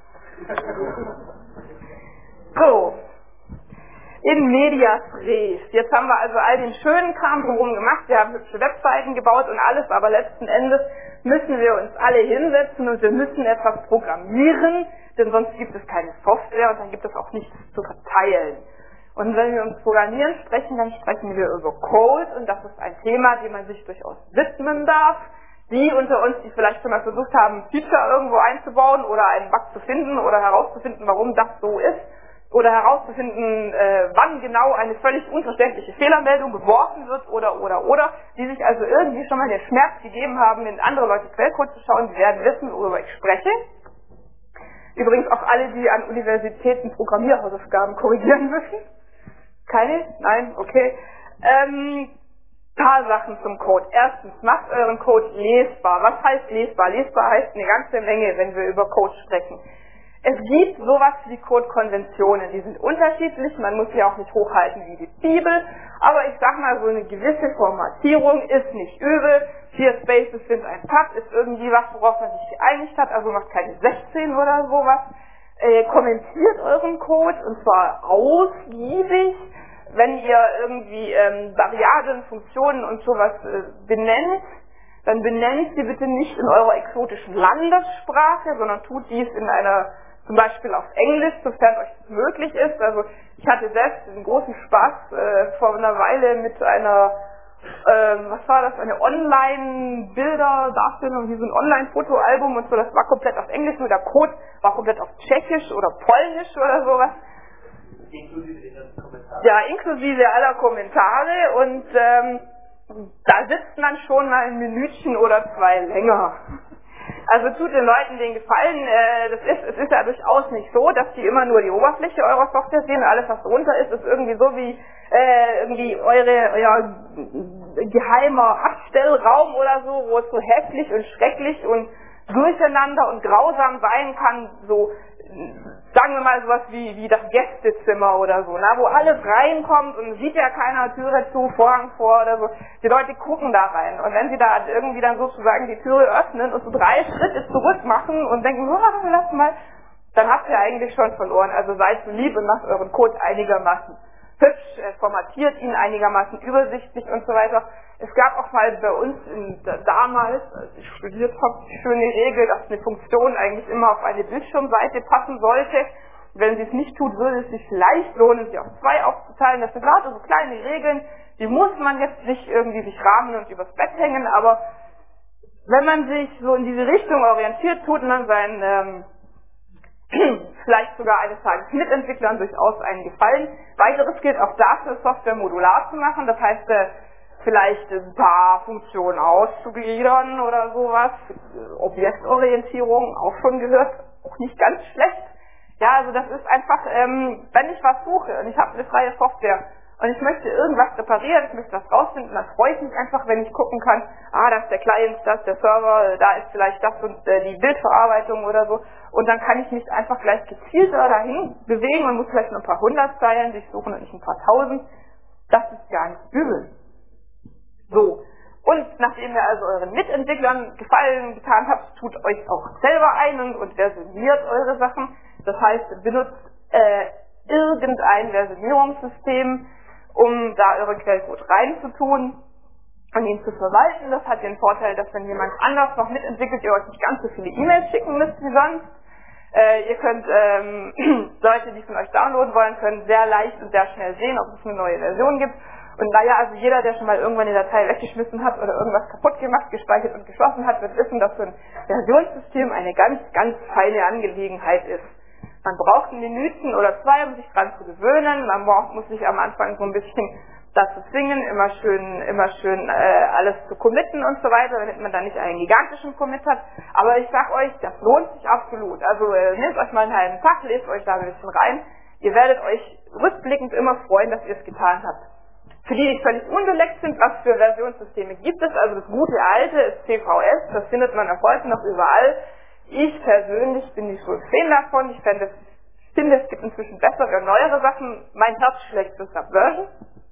So, in medias res. Jetzt haben wir also all den schönen Kram drumherum gemacht, wir haben hübsche Webseiten gebaut und alles, aber letzten Endes müssen wir uns alle hinsetzen und wir müssen etwas programmieren, denn sonst gibt es keine Software und dann gibt es auch nichts zu verteilen. Und wenn wir ums Programmieren sprechen, dann sprechen wir über Code und das ist ein Thema, dem man sich durchaus widmen darf. Die unter uns, die vielleicht schon mal versucht haben, ein Feature irgendwo einzubauen oder einen Bug zu finden oder herauszufinden, warum das so ist oder herauszufinden, äh, wann genau eine völlig unverständliche Fehlermeldung geworfen wird oder, oder, oder, die sich also irgendwie schon mal den Schmerz gegeben haben, in andere Leute Quellcode zu schauen, die werden wissen, worüber ich spreche. Übrigens auch alle, die an Universitäten Programmierhausaufgaben korrigieren müssen. Keine? Nein? Okay. Ähm, paar Sachen zum Code. Erstens, macht euren Code lesbar. Was heißt lesbar? Lesbar heißt eine ganze Menge, wenn wir über Code sprechen. Es gibt sowas wie Code-Konventionen, die sind unterschiedlich, man muss sie auch nicht hochhalten wie die Bibel, aber ich sag mal, so eine gewisse Formatierung ist nicht übel. Vier Spaces sind ein Tab, ist irgendwie was, worauf man sich geeinigt hat, also macht keine sechzehn oder sowas. Äh, kommentiert euren Code, und zwar ausgiebig. Wenn ihr irgendwie ähm, Variablen, Funktionen und sowas äh, benennt, dann benennt sie bitte nicht in eurer exotischen Landessprache, sondern tut dies in einer, zum Beispiel auf Englisch, sofern euch das möglich ist. Also ich hatte selbst einen großen Spaß äh, vor einer Weile mit einer, äh, was war das, eine Online-Bilder-Darstellung, wie so ein Online-Fotoalbum und so, das war komplett auf Englisch, nur der Code war komplett auf Tschechisch oder Polnisch oder sowas. Inklusive den Kommentaren. Ja, inklusive aller Kommentare, und ähm, da sitzt man schon mal ein Minütchen oder zwei länger. Also tut den Leuten den Gefallen, äh, das ist, es ist ja durchaus nicht so, dass die immer nur die Oberfläche eurer Software sehen, alles was drunter ist, ist irgendwie so wie äh, irgendwie eure, euer geheimer Abstellraum oder so, wo es so hässlich und schrecklich und durcheinander und grausam sein kann, so sagen wir mal sowas wie, wie das Gästezimmer oder so, na, wo alles reinkommt und sieht ja keiner, Türe zu, Vorhang vor oder so. Die Leute gucken da rein, und wenn sie da irgendwie dann sozusagen die Türe öffnen und so drei Schritte zurück machen und denken, oh, lass mal, dann habt ihr eigentlich schon verloren. Also seid so lieb und macht euren Code einigermaßen hübsch, äh, formatiert ihn einigermaßen übersichtlich und so weiter. Es gab auch mal bei uns in, damals, als ich studiert habe, die schöne Regel, dass eine Funktion eigentlich immer auf eine Bildschirmseite passen sollte. Wenn sie es nicht tut, würde es sich vielleicht lohnen, sie auf zwei aufzuteilen. Das sind lauter so kleine Regeln, die muss man jetzt nicht irgendwie sich rahmen und übers Bett hängen, aber wenn man sich so in diese Richtung orientiert, tut man seinen ähm, vielleicht sogar eines Tages Mitentwicklern durchaus einen Gefallen. Weiteres gilt auch dafür, Software modular zu machen, das heißt, äh, vielleicht ein paar Funktionen auszugliedern oder sowas. Objektorientierung, auch schon gehört, auch nicht ganz schlecht. Ja, also das ist einfach, ähm, wenn ich was suche und ich habe eine freie Software und ich möchte irgendwas reparieren, ich möchte das rausfinden, dann freue ich mich einfach, wenn ich gucken kann, ah, das ist der Client, das ist der Server, da ist vielleicht das und äh, die Bildverarbeitung oder so, und dann kann ich mich einfach gleich gezielter dahin bewegen und muss vielleicht nur ein paar hundert Zeilen durchsuchen und nicht ein paar tausend. Das ist gar nicht übel. So. Und nachdem ihr also euren Mitentwicklern Gefallen getan habt, tut euch auch selber einen und versioniert eure Sachen. Das heißt, benutzt äh, irgendein Versionierungssystem, um da eure Quellcode reinzutun und ihn zu verwalten. Das hat den Vorteil, dass wenn jemand anders noch mitentwickelt, ihr euch nicht ganz so viele E-Mails schicken müsst wie sonst. Äh, ihr könnt, ähm, Leute, die von euch downloaden wollen, können sehr leicht und sehr schnell sehen, ob es eine neue Version gibt. Und naja, also jeder, der schon mal irgendwann eine Datei weggeschmissen hat oder irgendwas kaputt gemacht, gespeichert und geschlossen hat, wird wissen, dass so ein Versionssystem eine ganz, ganz feine Angelegenheit ist. Man braucht ein Minütchen oder zwei, um sich dran zu gewöhnen. Man braucht, muss sich am Anfang so ein bisschen dazu zwingen, immer schön, immer schön äh, alles zu committen und so weiter, damit man dann nicht einen gigantischen Commit hat. Aber ich sag euch, das lohnt sich absolut. Also äh, nehmt euch mal einen halben Tag, lest euch da ein bisschen rein. Ihr werdet euch rückblickend immer freuen, dass ihr es getan habt. Für die, die völlig unbeleckt sind, was für Versionssysteme gibt es, also das gute alte ist C V S, das findet man auch heute noch überall. Ich persönlich bin nicht so ein Fan davon, ich finde, finde, es gibt inzwischen bessere, neuere Sachen. Mein Herz schlägt für Subversion.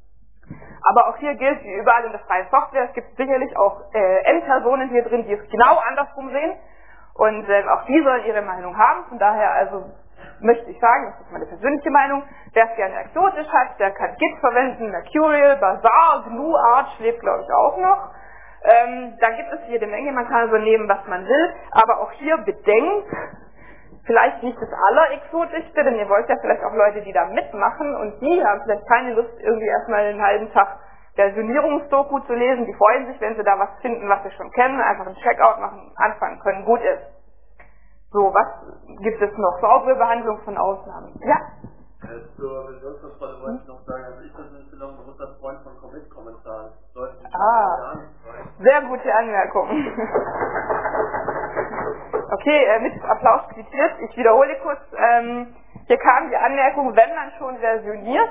Aber auch hier gilt, wie überall in der freien Software, es gibt sicherlich auch äh, Endpersonen hier drin, die es genau andersrum sehen. Und äh, auch die sollen ihre Meinung haben. Von daher also möchte ich sagen, das ist meine persönliche Meinung, wer es gerne exotisch hat, der kann Git verwenden, Mercurial, Bazaar, GnuArch lebt glaube ich auch noch. Ähm, da gibt es jede Menge, man kann also nehmen, was man will, aber auch hier bedenkt, vielleicht nicht das Allerexotischste, denn ihr wollt ja vielleicht auch Leute, die da mitmachen, und die haben vielleicht keine Lust, irgendwie erstmal einen halben Tag Versionierungsdoku zu lesen, die freuen sich, wenn sie da was finden, was sie schon kennen, einfach einen Checkout machen, anfangen können, gut ist. So, was gibt es noch? Saubere Behandlung von Ausnahmen. Ja? Äh, zur Versionskontrolle wollte ich noch sagen, also ich persönlich bin auch ein großer Freund von Commit-Kommentaren. Ah, sehr gute Anmerkung. Okay. Okay, äh, mit Applaus quittiert. Ich wiederhole kurz. Ähm, hier kam die Anmerkung, wenn man schon versioniert,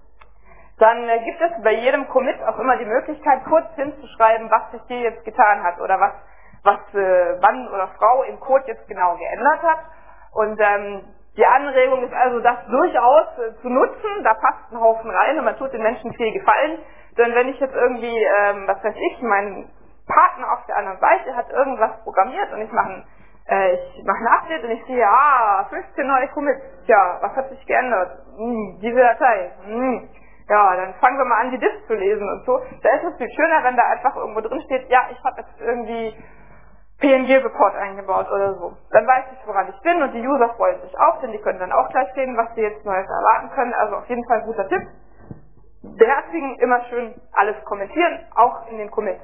dann äh, gibt es bei jedem Commit auch immer die Möglichkeit, kurz hinzuschreiben, was sich hier jetzt getan hat oder was, was äh, Mann oder Frau im Code jetzt genau geändert hat. Und ähm, die Anregung ist also, das durchaus äh, zu nutzen. Da passt ein Haufen rein und man tut den Menschen viel Gefallen. Denn wenn ich jetzt irgendwie, ähm, was weiß ich, mein Partner auf der anderen Seite hat irgendwas programmiert und ich mache ein, äh, ich mache ein Update und ich sehe, ah, fünfzehn neue Commits. Tja, was hat sich geändert? Hm, diese Datei. Hm. Ja, dann fangen wir mal an, die Diff zu lesen und so. Da ist es viel schöner, wenn da einfach irgendwo drin steht, ja, ich habe jetzt irgendwie P N G-Report eingebaut oder so. Dann weiß ich, woran ich bin und die User freuen sich auch, denn die können dann auch gleich sehen, was sie jetzt Neues erwarten können. Also auf jeden Fall ein guter Tipp. Beherzigen, immer schön alles kommentieren, auch in den Commits.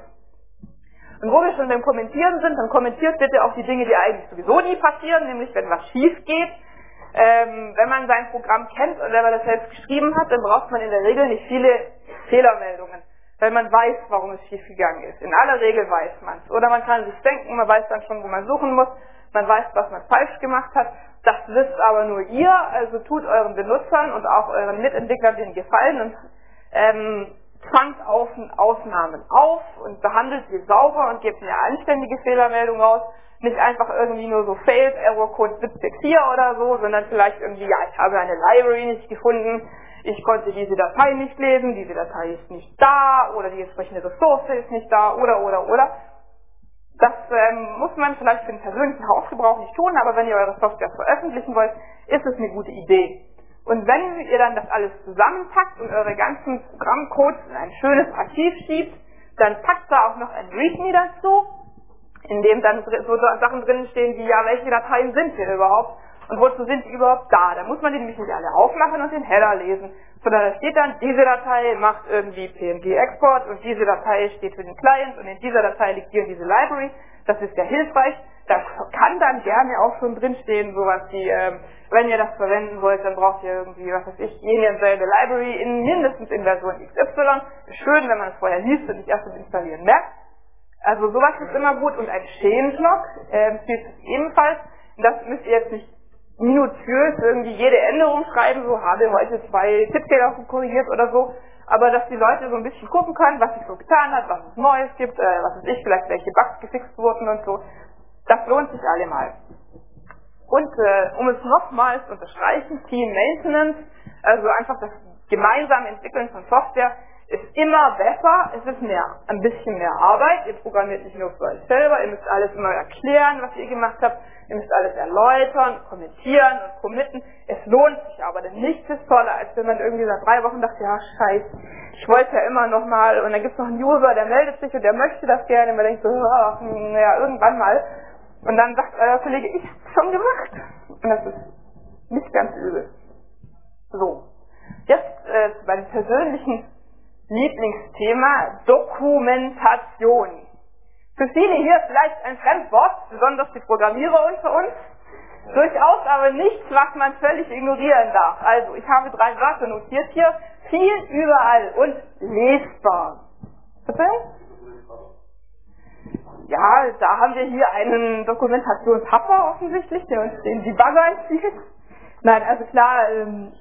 Und wo wir schon beim Kommentieren sind, dann kommentiert bitte auch die Dinge, die eigentlich sowieso nie passieren, nämlich wenn was schief geht. Ähm, wenn man sein Programm kennt und wenn man das selbst geschrieben hat, dann braucht man in der Regel nicht viele Fehlermeldungen, weil man weiß, warum es schief gegangen ist. In aller Regel weiß man es. Oder man kann sich denken, man weiß dann schon, wo man suchen muss, man weiß, was man falsch gemacht hat. Das wisst aber nur ihr, also tut euren Benutzern und auch euren Mitentwicklern den Gefallen und ähm, fangt auf Ausnahmen auf und behandelt sie sauber und gebt eine anständige Fehlermeldung raus. Nicht einfach irgendwie nur so failed, Error Code siebzig vier oder so, sondern vielleicht irgendwie, ja, ich habe eine Library nicht gefunden, ich konnte diese Datei nicht lesen, diese Datei ist nicht da oder die entsprechende Ressource ist nicht da oder, oder, oder. Das ähm, muss man vielleicht für den persönlichen Hausgebrauch nicht tun, aber wenn ihr eure Software veröffentlichen wollt, ist es eine gute Idee. Und wenn ihr dann das alles zusammenpackt und eure ganzen Programmcodes in ein schönes Archiv schiebt, dann packt da auch noch ein README dazu, in dem dann so Sachen drin stehen wie, ja, welche Dateien sind hier überhaupt und wozu sind die überhaupt da. Da muss man die nämlich nicht alle aufmachen und den Header lesen, sondern da steht dann, diese Datei macht irgendwie P N G-Export und diese Datei steht für den Client und in dieser Datei liegt hier diese Library. Das ist ja hilfreich. Da kann dann gerne auch schon drinstehen, sowas wie, ähm, wenn ihr das verwenden wollt, dann braucht ihr irgendwie, was weiß ich, jene selbe Library in mindestens in Version X Y. Ist schön, wenn man es vorher liest und nicht erst beim Installieren merkt. Also sowas ist immer gut und ein Changelog ähm, hilft ebenfalls. Das müsst ihr jetzt nicht minutiös irgendwie jede Änderung schreiben, so habe heute zwei Tippfehler korrigiert oder so, aber dass die Leute so ein bisschen gucken können, was sich so getan hat, was es Neues gibt, äh, was weiß ich, vielleicht welche Bugs gefixt wurden und so. Das lohnt sich allemal. Und äh, um es nochmals zu unterstreichen, Team Maintenance, also einfach das gemeinsame Entwickeln von Software, ist immer besser, es ist mehr, ein bisschen mehr Arbeit, ihr programmiert nicht nur für euch selber, ihr müsst alles immer erklären, was ihr gemacht habt, ihr müsst alles erläutern, kommentieren und committen, es lohnt sich aber, denn nichts ist toller, als wenn man irgendwie nach drei Wochen dachte, ja scheiße, ich wollte ja immer noch mal, und dann gibt es noch einen User, der meldet sich und der möchte das gerne, und man denkt so, ach, naja, irgendwann mal, und dann sagt euer Kollege, ich hab's schon gemacht, und das ist nicht ganz übel. So, jetzt äh, bei den persönlichen Lieblingsthema Dokumentation. Für viele hier vielleicht ein Fremdwort, besonders die Programmierer unter uns. Durchaus aber nichts, was man völlig ignorieren darf. Also, ich habe drei Wörter notiert hier. Viel, überall und lesbar. Bitte? Ja, da haben wir hier einen Dokumentationshaffer offensichtlich, der uns den Debugger empfiehlt. Nein, also klar, ähm,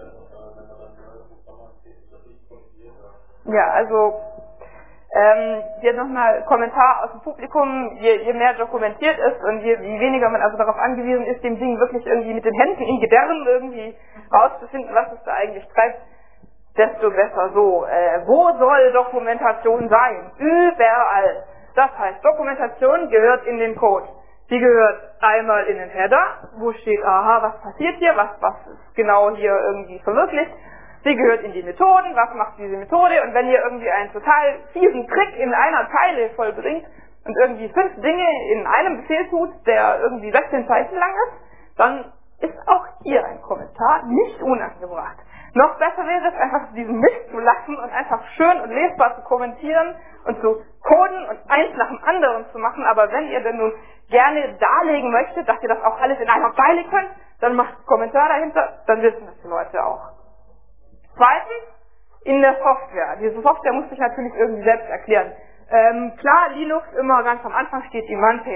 ja, also ähm, hier nochmal Kommentar aus dem Publikum, je, je mehr dokumentiert ist und je, je weniger man also darauf angewiesen ist, dem Ding wirklich irgendwie mit den Händen in Gedärmen irgendwie rauszufinden, was es da eigentlich treibt, desto besser so. Äh, wo soll Dokumentation sein? Überall. Das heißt, Dokumentation gehört in den Code. Sie gehört einmal in den Header, wo steht, aha, was passiert hier, was, was ist genau hier irgendwie verwirklicht. Sie gehört in die Methoden, was macht diese Methode, und wenn ihr irgendwie einen total fiesen Trick in einer Zeile vollbringt und irgendwie fünf Dinge in einem Befehl tut, der irgendwie sechzehn Zeichen lang ist, dann ist auch hier ein Kommentar nicht unangebracht. Noch besser wäre es einfach, diesen Mist zu lassen und einfach schön und lesbar zu kommentieren und zu coden und eins nach dem anderen zu machen, aber wenn ihr denn nun gerne darlegen möchtet, dass ihr das auch alles in einer Zeile könnt, dann macht einen Kommentar dahinter, dann wissen das die Leute auch. Zweitens, in der Software. Diese Software muss sich natürlich irgendwie selbst erklären. Ähm, klar, Linux immer ganz am Anfang steht die Man-Page.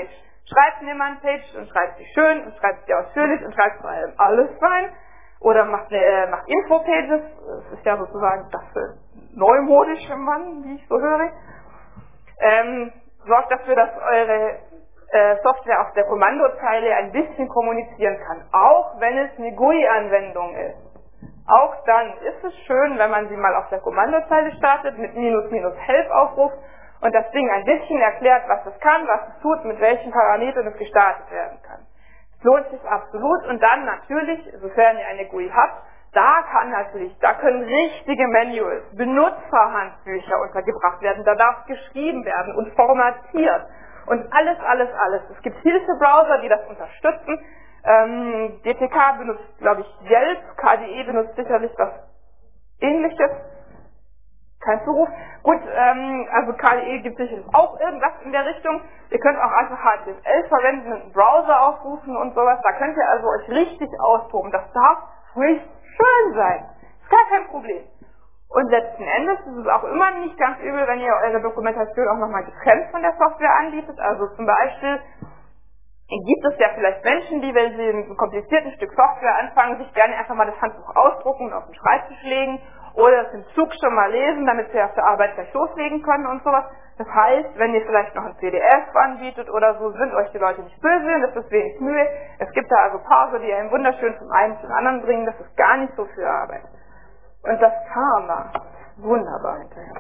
Schreibt eine Man-Page und schreibt sie schön und schreibt sie ausführlich und schreibt vor allem alles rein. Oder macht, äh, macht Info-Pages, das ist ja sozusagen das äh, neumodische Mann, wie ich so höre. Ähm, sorgt dafür, dass eure äh, Software auf der Kommandozeile ein bisschen kommunizieren kann, auch wenn es eine G U I-Anwendung ist. Auch dann ist es schön, wenn man sie mal auf der Kommandozeile startet, mit minus minus help aufruft und das Ding ein bisschen erklärt, was es kann, was es tut, mit welchen Parametern es gestartet werden kann. Es lohnt sich absolut und dann natürlich, sofern ihr eine G U I habt, da kann natürlich, da können richtige Manuals, Benutzerhandbücher untergebracht werden, da darf geschrieben werden und formatiert und alles, alles, alles. Es gibt Hilfebrowser, die das unterstützen. Ähm, D T K benutzt, glaube ich, Yelp, K D E benutzt sicherlich was Ähnliches. Kein Zuruf. Gut, ähm, also K D E gibt sicherlich auch irgendwas in der Richtung. Ihr könnt auch einfach H T M L verwenden, einen Browser aufrufen und sowas. Da könnt ihr also euch richtig austoben. Das darf ruhig schön sein. Ist gar kein Problem. Und letzten Endes ist es auch immer nicht ganz übel, wenn ihr eure Dokumentation auch nochmal getrennt von der Software anbietet. Also zum Beispiel gibt es ja vielleicht Menschen, die, wenn sie mit einem komplizierten Stück Software anfangen, sich gerne einfach mal das Handbuch ausdrucken und auf den Schreibtisch legen oder das im Zug schon mal lesen, damit sie auf der Arbeit gleich loslegen können und sowas. Das heißt, wenn ihr vielleicht noch ein P D F anbietet oder so, sind euch die Leute nicht böse und das ist wenig Mühe. Es gibt da also Pause, die einen wunderschön zum einen zum anderen bringen, das ist gar nicht so viel Arbeit. Und das Karma, wunderbar hinterher.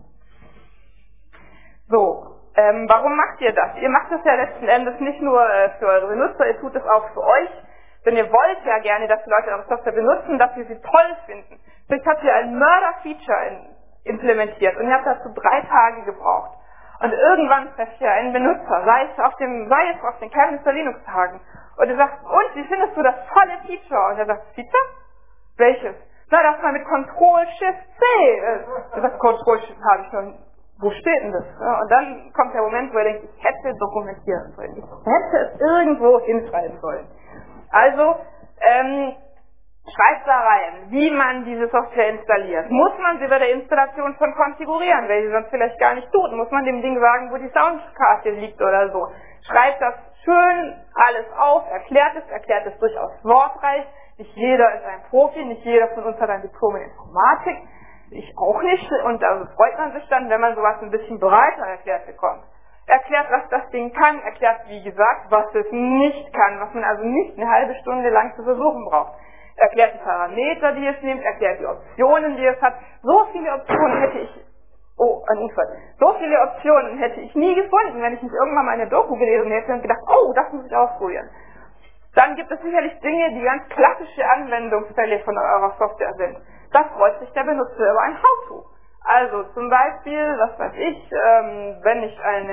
So. Ähm, warum macht ihr das? Ihr macht das ja letzten Endes nicht nur äh, für eure Benutzer, ihr tut es auch für euch, denn ihr wollt ja gerne, dass die Leute eure Software benutzen, dass sie sie toll finden. Vielleicht habt ihr ein Mörder-Feature in, implementiert und ihr habt dazu drei Tage gebraucht. Und irgendwann trefft ihr einen Benutzer, sei es auf dem, sei es auf den Chemnitzer Linux-Tagen, und ihr sagt, und wie findest du das tolle Feature? Und er sagt, Feature? Welches? Na, das mal mit Control-Shift-C. Er sagt, Control-Shift habe ich noch nicht. Wo steht denn das? Ja, und dann kommt der Moment, wo er denkt, ich hätte dokumentieren sollen. Ich hätte es irgendwo hinschreiben sollen. Also, ähm, schreibt da rein, wie man diese Software installiert. Muss man sie bei der Installation schon konfigurieren, weil sie sonst vielleicht gar nicht tut. Muss man dem Ding sagen, wo die Soundkarte liegt oder so. Schreibt das schön alles auf, erklärt es, erklärt es durchaus wortreich. Nicht jeder ist ein Profi, nicht jeder von uns hat ein Diplom in Informatik. Ich auch nicht. Und also freut man sich dann, wenn man sowas ein bisschen breiter erklärt bekommt. Erklärt, was das Ding kann, erklärt, wie gesagt, was es nicht kann, was man also nicht eine halbe Stunde lang zu versuchen braucht. Erklärt die Parameter, die es nimmt, erklärt die Optionen, die es hat. So viele Optionen hätte ich, oh, ein Unfall. So viele Optionen hätte ich nie gefunden, wenn ich nicht irgendwann mal eine Doku gelesen hätte und gedacht, oh, das muss ich ausprobieren. Dann gibt es sicherlich Dinge, die ganz klassische Anwendungsfälle von eurer Software sind. Da freut sich der Benutzer über ein How-To. Also zum Beispiel, was weiß ich, ähm, wenn ich eine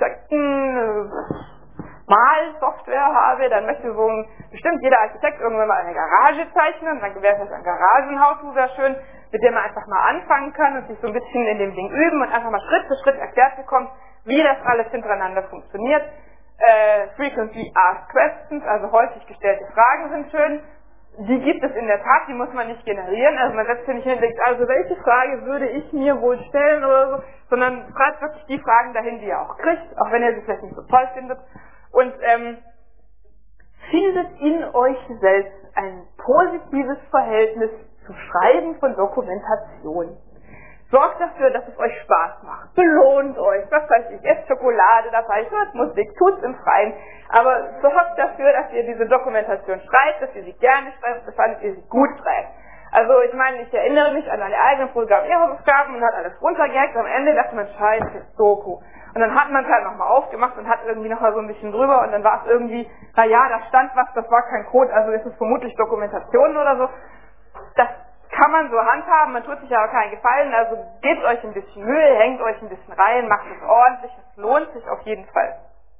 Architekten-Mal-Software habe, dann möchte so ein, bestimmt jeder Architekt irgendwann mal eine Garage zeichnen, dann wäre das ein Garagen-How-To sehr schön, mit dem man einfach mal anfangen kann und sich so ein bisschen in dem Ding üben und einfach mal Schritt für Schritt erklärt bekommt, wie das alles hintereinander funktioniert. Äh, frequently asked questions, also häufig gestellte Fragen sind schön. Die gibt es in der Tat, die muss man nicht generieren. Also man setzt sich nicht hin und denkt, also welche Frage würde ich mir wohl stellen oder so, sondern schreibt wirklich die Fragen dahin, die ihr auch kriegt, auch wenn ihr sie vielleicht nicht so toll findet. Und ähm, findet in euch selbst ein positives Verhältnis zum Schreiben von Dokumentation. Sorgt dafür, dass es euch Spaß macht. Belohnt euch. Was weiß ich, esst Schokolade dabei, hört Musik, tut's im Freien. Aber sorgt dafür, dass ihr diese Dokumentation schreibt, dass ihr sie gerne schreibt, dass ihr sie gut schreibt. Also ich meine, ich erinnere mich an meine eigenen Programmierungsaufgaben und hat alles runtergehackt. Am Ende dachte man, scheiße, Doku. Und dann hat man es halt nochmal aufgemacht und hat irgendwie nochmal so ein bisschen drüber und dann war es irgendwie, naja, da stand was, das war kein Code, also ist es vermutlich Dokumentation oder so. Das kann man so handhaben, man tut sich aber keinen Gefallen, also gebt euch ein bisschen Mühe, hängt euch ein bisschen rein, macht es ordentlich, es lohnt sich auf jeden Fall.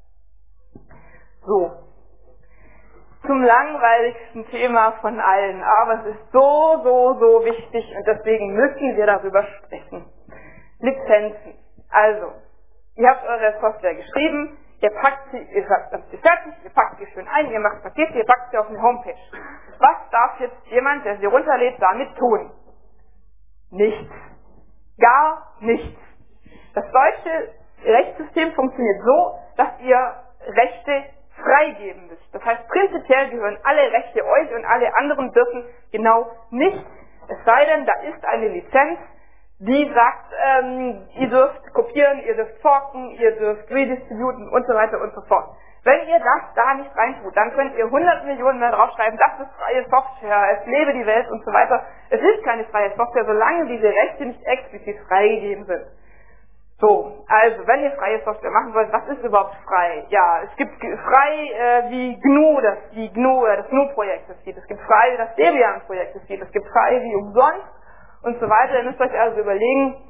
So. Zum langweiligsten Thema von allen, aber es ist so, so, so wichtig und deswegen müssen wir darüber sprechen. Lizenzen. Also, ihr habt eure Software geschrieben, ihr packt sie, ihr habt sie fertig, ihr packt sie schön ein, ihr macht Pakete, ihr packt sie auf eine Homepage. Was darf jetzt jemand, der sie runterlädt, damit tun? Nichts. Gar nichts. Das deutsche Rechtssystem funktioniert so, dass ihr Rechte freigeben müsst. Das heißt, prinzipiell gehören alle Rechte euch und alle anderen dürfen genau nicht. Es sei denn, da ist eine Lizenz, die sagt, ähm, ihr dürft kopieren, ihr dürft forken, ihr dürft redistributen und so weiter und so fort. Wenn ihr das da nicht reintut, dann könnt ihr hundert Millionen mehr draufschreiben, das ist freie Software, es lebe die Welt und so weiter. Es ist keine freie Software, solange diese Rechte nicht explizit freigegeben sind. So, also wenn ihr freie Software machen wollt, was ist überhaupt frei? Ja, es gibt frei äh, wie G N U, das wie G N U, äh, das G N U-Projekt, das geht. Es gibt frei wie das Debian-Projekt, das geht. Es gibt frei wie umsonst und so weiter. Ihr müsst euch also überlegen,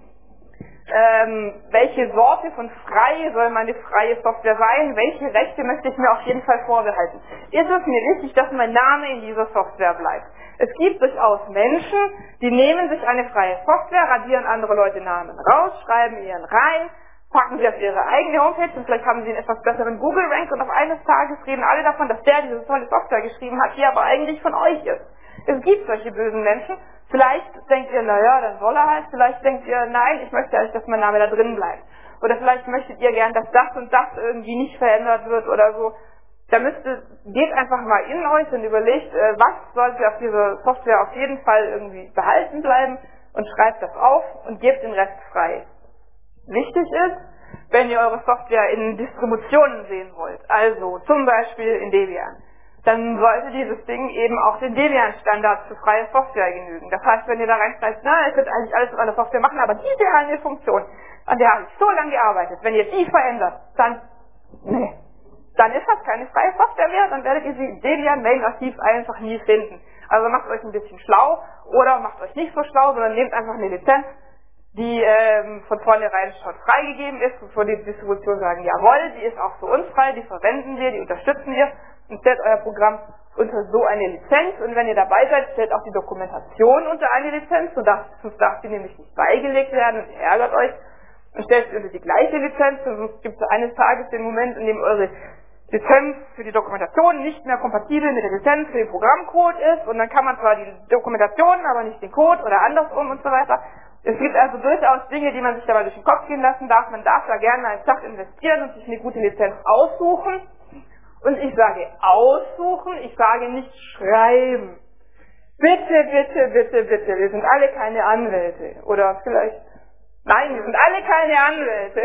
ähm, welche Sorte von frei soll meine freie Software sein, welche Rechte möchte ich mir auf jeden Fall vorbehalten. Ist es mir wichtig, dass mein Name in dieser Software bleibt? Es gibt durchaus Menschen, die nehmen sich eine freie Software, radieren andere Leute Namen raus, schreiben ihren rein, packen sie auf ihre eigene Homepage und vielleicht haben sie einen etwas besseren Google-Rank und auf eines Tages reden alle davon, dass der diese tolle Software geschrieben hat, die aber eigentlich von euch ist. Es gibt solche bösen Menschen. Vielleicht denkt ihr, naja, dann soll er halt. Vielleicht denkt ihr, nein, ich möchte eigentlich, dass mein Name da drin bleibt. Oder vielleicht möchtet ihr gern, dass das und das irgendwie nicht verändert wird oder so. Da müsst ihr, geht einfach mal in euch und überlegt, äh, was sollte auf dieser Software auf jeden Fall irgendwie behalten bleiben und schreibt das auf und gebt den Rest frei. Wichtig ist, wenn ihr eure Software in Distributionen sehen wollt, also zum Beispiel in Debian, dann sollte dieses Ding eben auch den Debian-Standards für freie Software genügen. Das heißt, wenn ihr da reinschreibt, na, ihr könnt eigentlich alles mit eurer Software machen, aber diese eine Funktion, an der habe ich so lange gearbeitet, wenn ihr die verändert, dann, nee, dann ist das keine freie Software mehr, dann werdet ihr sie in Debian Main-Archiv einfach nie finden. Also macht euch ein bisschen schlau oder macht euch nicht so schlau, sondern nehmt einfach eine Lizenz, die ähm, von vornherein schon freigegeben ist, bevor die Distribution sagen, jawohl, die ist auch für uns frei, die verwenden wir, die unterstützen wir und stellt euer Programm unter so eine Lizenz und wenn ihr dabei seid, stellt auch die Dokumentation unter eine Lizenz, so darf, sonst darf die nämlich nicht beigelegt werden und ihr ärgert euch und stellt sie unter die gleiche Lizenz und sonst gibt es eines Tages den Moment, in dem eure Lizenz für die Dokumentation nicht mehr kompatibel mit der Lizenz für den Programmcode ist und dann kann man zwar die Dokumentation, aber nicht den Code oder andersrum und so weiter. Es gibt also durchaus Dinge, die man sich dabei durch den Kopf gehen lassen darf. Man darf da gerne einen Tag investieren und sich eine gute Lizenz aussuchen. Und ich sage aussuchen, ich sage nicht schreiben. Bitte, bitte, bitte, bitte, wir sind alle keine Anwälte. Oder vielleicht, nein, wir sind alle keine Anwälte.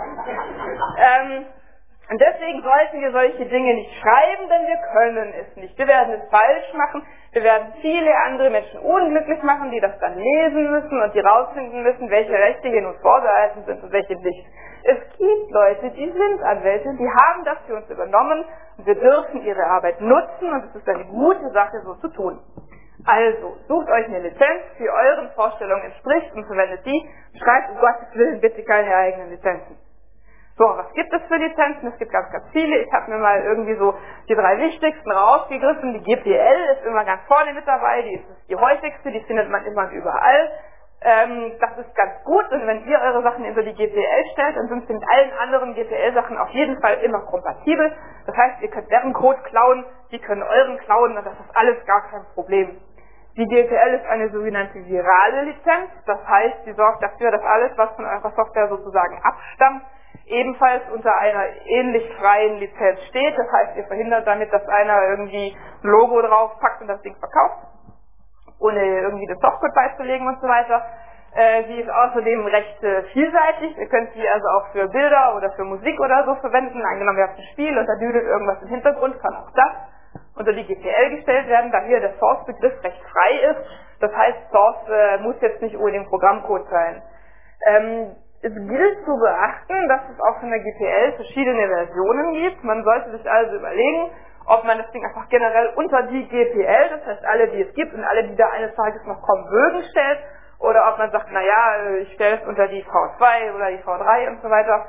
ähm, Und deswegen sollten wir solche Dinge nicht schreiben, denn wir können es nicht. Wir werden es falsch machen. Wir werden viele andere Menschen unglücklich machen, die das dann lesen müssen und die rausfinden müssen, welche Rechte hier nun vorbehalten sind und welche nicht. Es gibt Leute, die sind Anwälte, die haben das für uns übernommen und wir dürfen ihre Arbeit nutzen und es ist eine gute Sache, so zu tun. Also, sucht euch eine Lizenz, die euren Vorstellungen entspricht und verwendet die. Schreibt um Gottes Willen bitte keine eigenen Lizenzen. So, was gibt es für Lizenzen? Es gibt ganz, ganz viele. Ich habe mir mal irgendwie so die drei wichtigsten rausgegriffen. Die G P L ist immer ganz vorne mit dabei, die ist die häufigste, die findet man immer und überall. Ähm, das ist ganz gut und wenn ihr eure Sachen über die G P L stellt, dann sind sie mit allen anderen G P L-Sachen auf jeden Fall immer kompatibel. Das heißt, ihr könnt deren Code klauen, die können euren klauen und das ist alles gar kein Problem. Die G P L ist eine sogenannte virale Lizenz, das heißt, sie sorgt dafür, dass alles, was von eurer Software sozusagen abstammt, ebenfalls unter einer ähnlich freien Lizenz steht. Das heißt, ihr verhindert damit, dass einer irgendwie ein Logo draufpackt und das Ding verkauft, ohne irgendwie den Softcode beizulegen und so weiter. Äh, sie ist außerdem recht äh, vielseitig. Ihr könnt sie also auch für Bilder oder für Musik oder so verwenden. Angenommen, ihr habt ein Spiel und da düdelt irgendwas im Hintergrund, kann auch das unter die G P L gestellt werden, da hier der Source-Begriff recht frei ist. Das heißt, Source äh, muss jetzt nicht unbedingt Programmcode sein. Ähm, Es gilt zu beachten, dass es auch von der G P L verschiedene Versionen gibt. Man sollte sich also überlegen, ob man das Ding einfach generell unter die G P L, das heißt alle, die es gibt und alle, die da eines Tages noch kommen mögen, stellt, oder ob man sagt, naja, ich stelle es unter die V zwei oder die V drei und so weiter.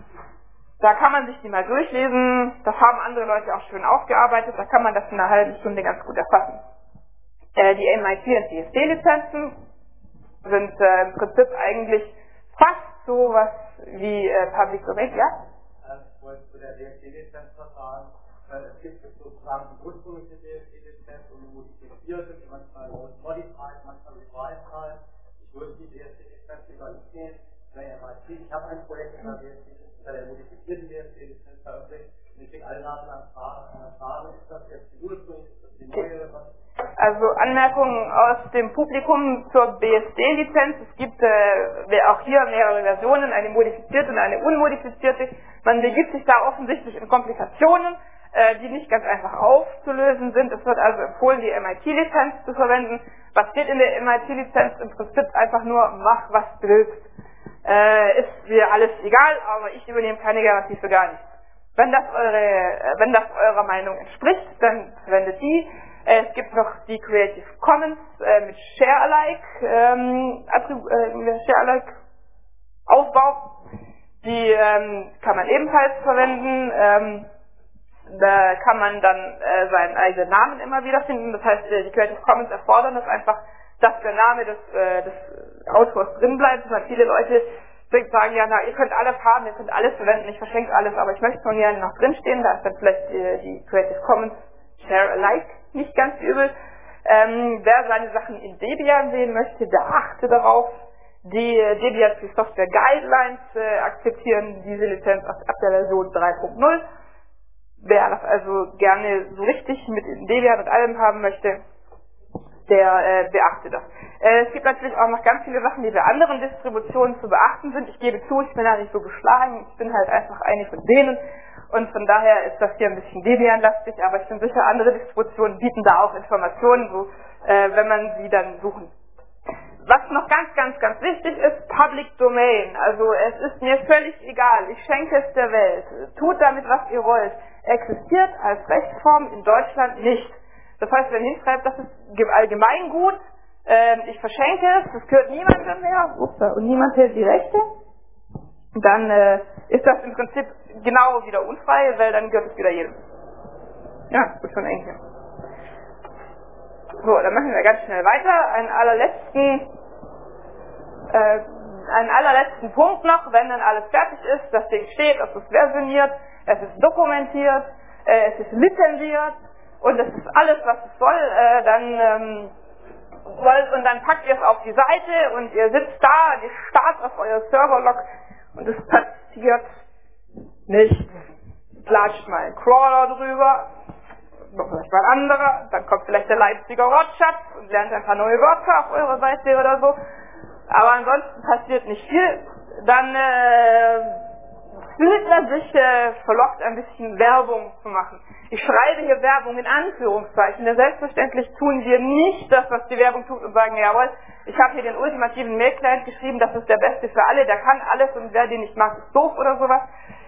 Da kann man sich die mal durchlesen, das haben andere Leute auch schön aufgearbeitet, da kann man das in einer halben Stunde ganz gut erfassen. Äh, die M I T und D S D-Lizenzen sind äh, im Prinzip eigentlich fast sowas wie äh, Public Domain, ja? Ich wollte zu der D S D-Lizenz was sagen. Es gibt sozusagen die ursprüngliche D S D-Lizenz und eine modifizierte, die manchmal modified, manchmal revised halt. Ich würde die D S D-Lizenz lieber nicht nehmen. Ich habe ein Projekt in der D S D-Lizenz, der modifizierten D S D-Lizenz veröffentlicht. Also Anmerkungen aus dem Publikum zur B S D-Lizenz. Es gibt äh, auch hier mehrere Versionen, eine modifizierte und eine unmodifizierte. Man begibt sich da offensichtlich in Komplikationen, äh, die nicht ganz einfach aufzulösen sind. Es wird also empfohlen, die M I T-Lizenz zu verwenden. Was steht in der M I T-Lizenz? Im Prinzip einfach nur, mach was du willst. Äh, ist mir alles egal, aber ich übernehme keine Garantie für gar nichts. Wenn das eure, wenn das eurer Meinung entspricht, dann verwendet die. Äh, es gibt noch die Creative Commons äh, mit Share-alike, ähm, äh, Share-alike Aufbau. Die ähm, kann man ebenfalls verwenden. Ähm, da kann man dann äh, seinen eigenen Namen immer wieder finden. Das heißt, die Creative Commons erfordern das einfach, dass der Name des, äh, des Autors drin bleibt. Weil viele Leute sagen, ja, na, ihr könnt alles haben, ihr könnt alles verwenden, ich verschenke alles, aber ich möchte schon gerne noch drinstehen. Da ist dann vielleicht die, die Creative Commons Share-alike nicht ganz übel. Ähm, wer seine Sachen in Debian sehen möchte, der achte darauf. Die äh, Debian Free Software Guidelines äh, akzeptieren diese Lizenz ab der Version drei Punkt null. Wer das also gerne so richtig mit Debian und allem haben möchte, der äh, beachte das. Äh, es gibt natürlich auch noch ganz viele Sachen, die bei anderen Distributionen zu beachten sind. Ich gebe zu, ich bin da nicht so beschlagen, ich bin halt einfach eine von denen und von daher ist das hier ein bisschen Debian-lastig, aber ich bin sicher, andere Distributionen bieten da auch Informationen, so, äh, wenn man sie dann suchen. Was noch ganz, ganz, ganz wichtig ist, Public Domain. Also es ist mir völlig egal, ich schenke es der Welt. Tut damit, was ihr wollt. Existiert als Rechtsform in Deutschland nicht. Das heißt, wenn ihr hinschreibt, das ist Allgemeingut, äh, ich verschenke es, das gehört niemandem mehr, ups, und niemand hält die Rechte, dann äh, ist das im Prinzip genau wieder unfrei, weil dann gehört es wieder jedem. Ja, wird schon eng hier. So, dann machen wir ganz schnell weiter. Einen allerletzten, äh, einen allerletzten Punkt noch, wenn dann alles fertig ist, das Ding steht, es ist versioniert, es ist dokumentiert, äh, es ist lizenziert und es ist alles, was es soll, äh, dann ähm, soll, und dann packt ihr es auf die Seite und ihr sitzt da, ihr starrt auf euer Serverlog und es passiert nichts. Klatscht mal ein Crawler drüber, noch vielleicht mal ein anderer, dann kommt vielleicht der Leipziger Wortschatz und lernt ein paar neue Wörter auf eurer Seite oder so. Aber ansonsten passiert nicht viel. Dann äh, fühlt er sich äh, verlockt, ein bisschen Werbung zu machen. Ich schreibe hier Werbung in Anführungszeichen, denn selbstverständlich tun wir nicht das, was die Werbung tut und sagen, jawohl, ich habe hier den ultimativen Mail-Client geschrieben, das ist der beste für alle, der kann alles und wer den nicht mag, ist doof oder sowas.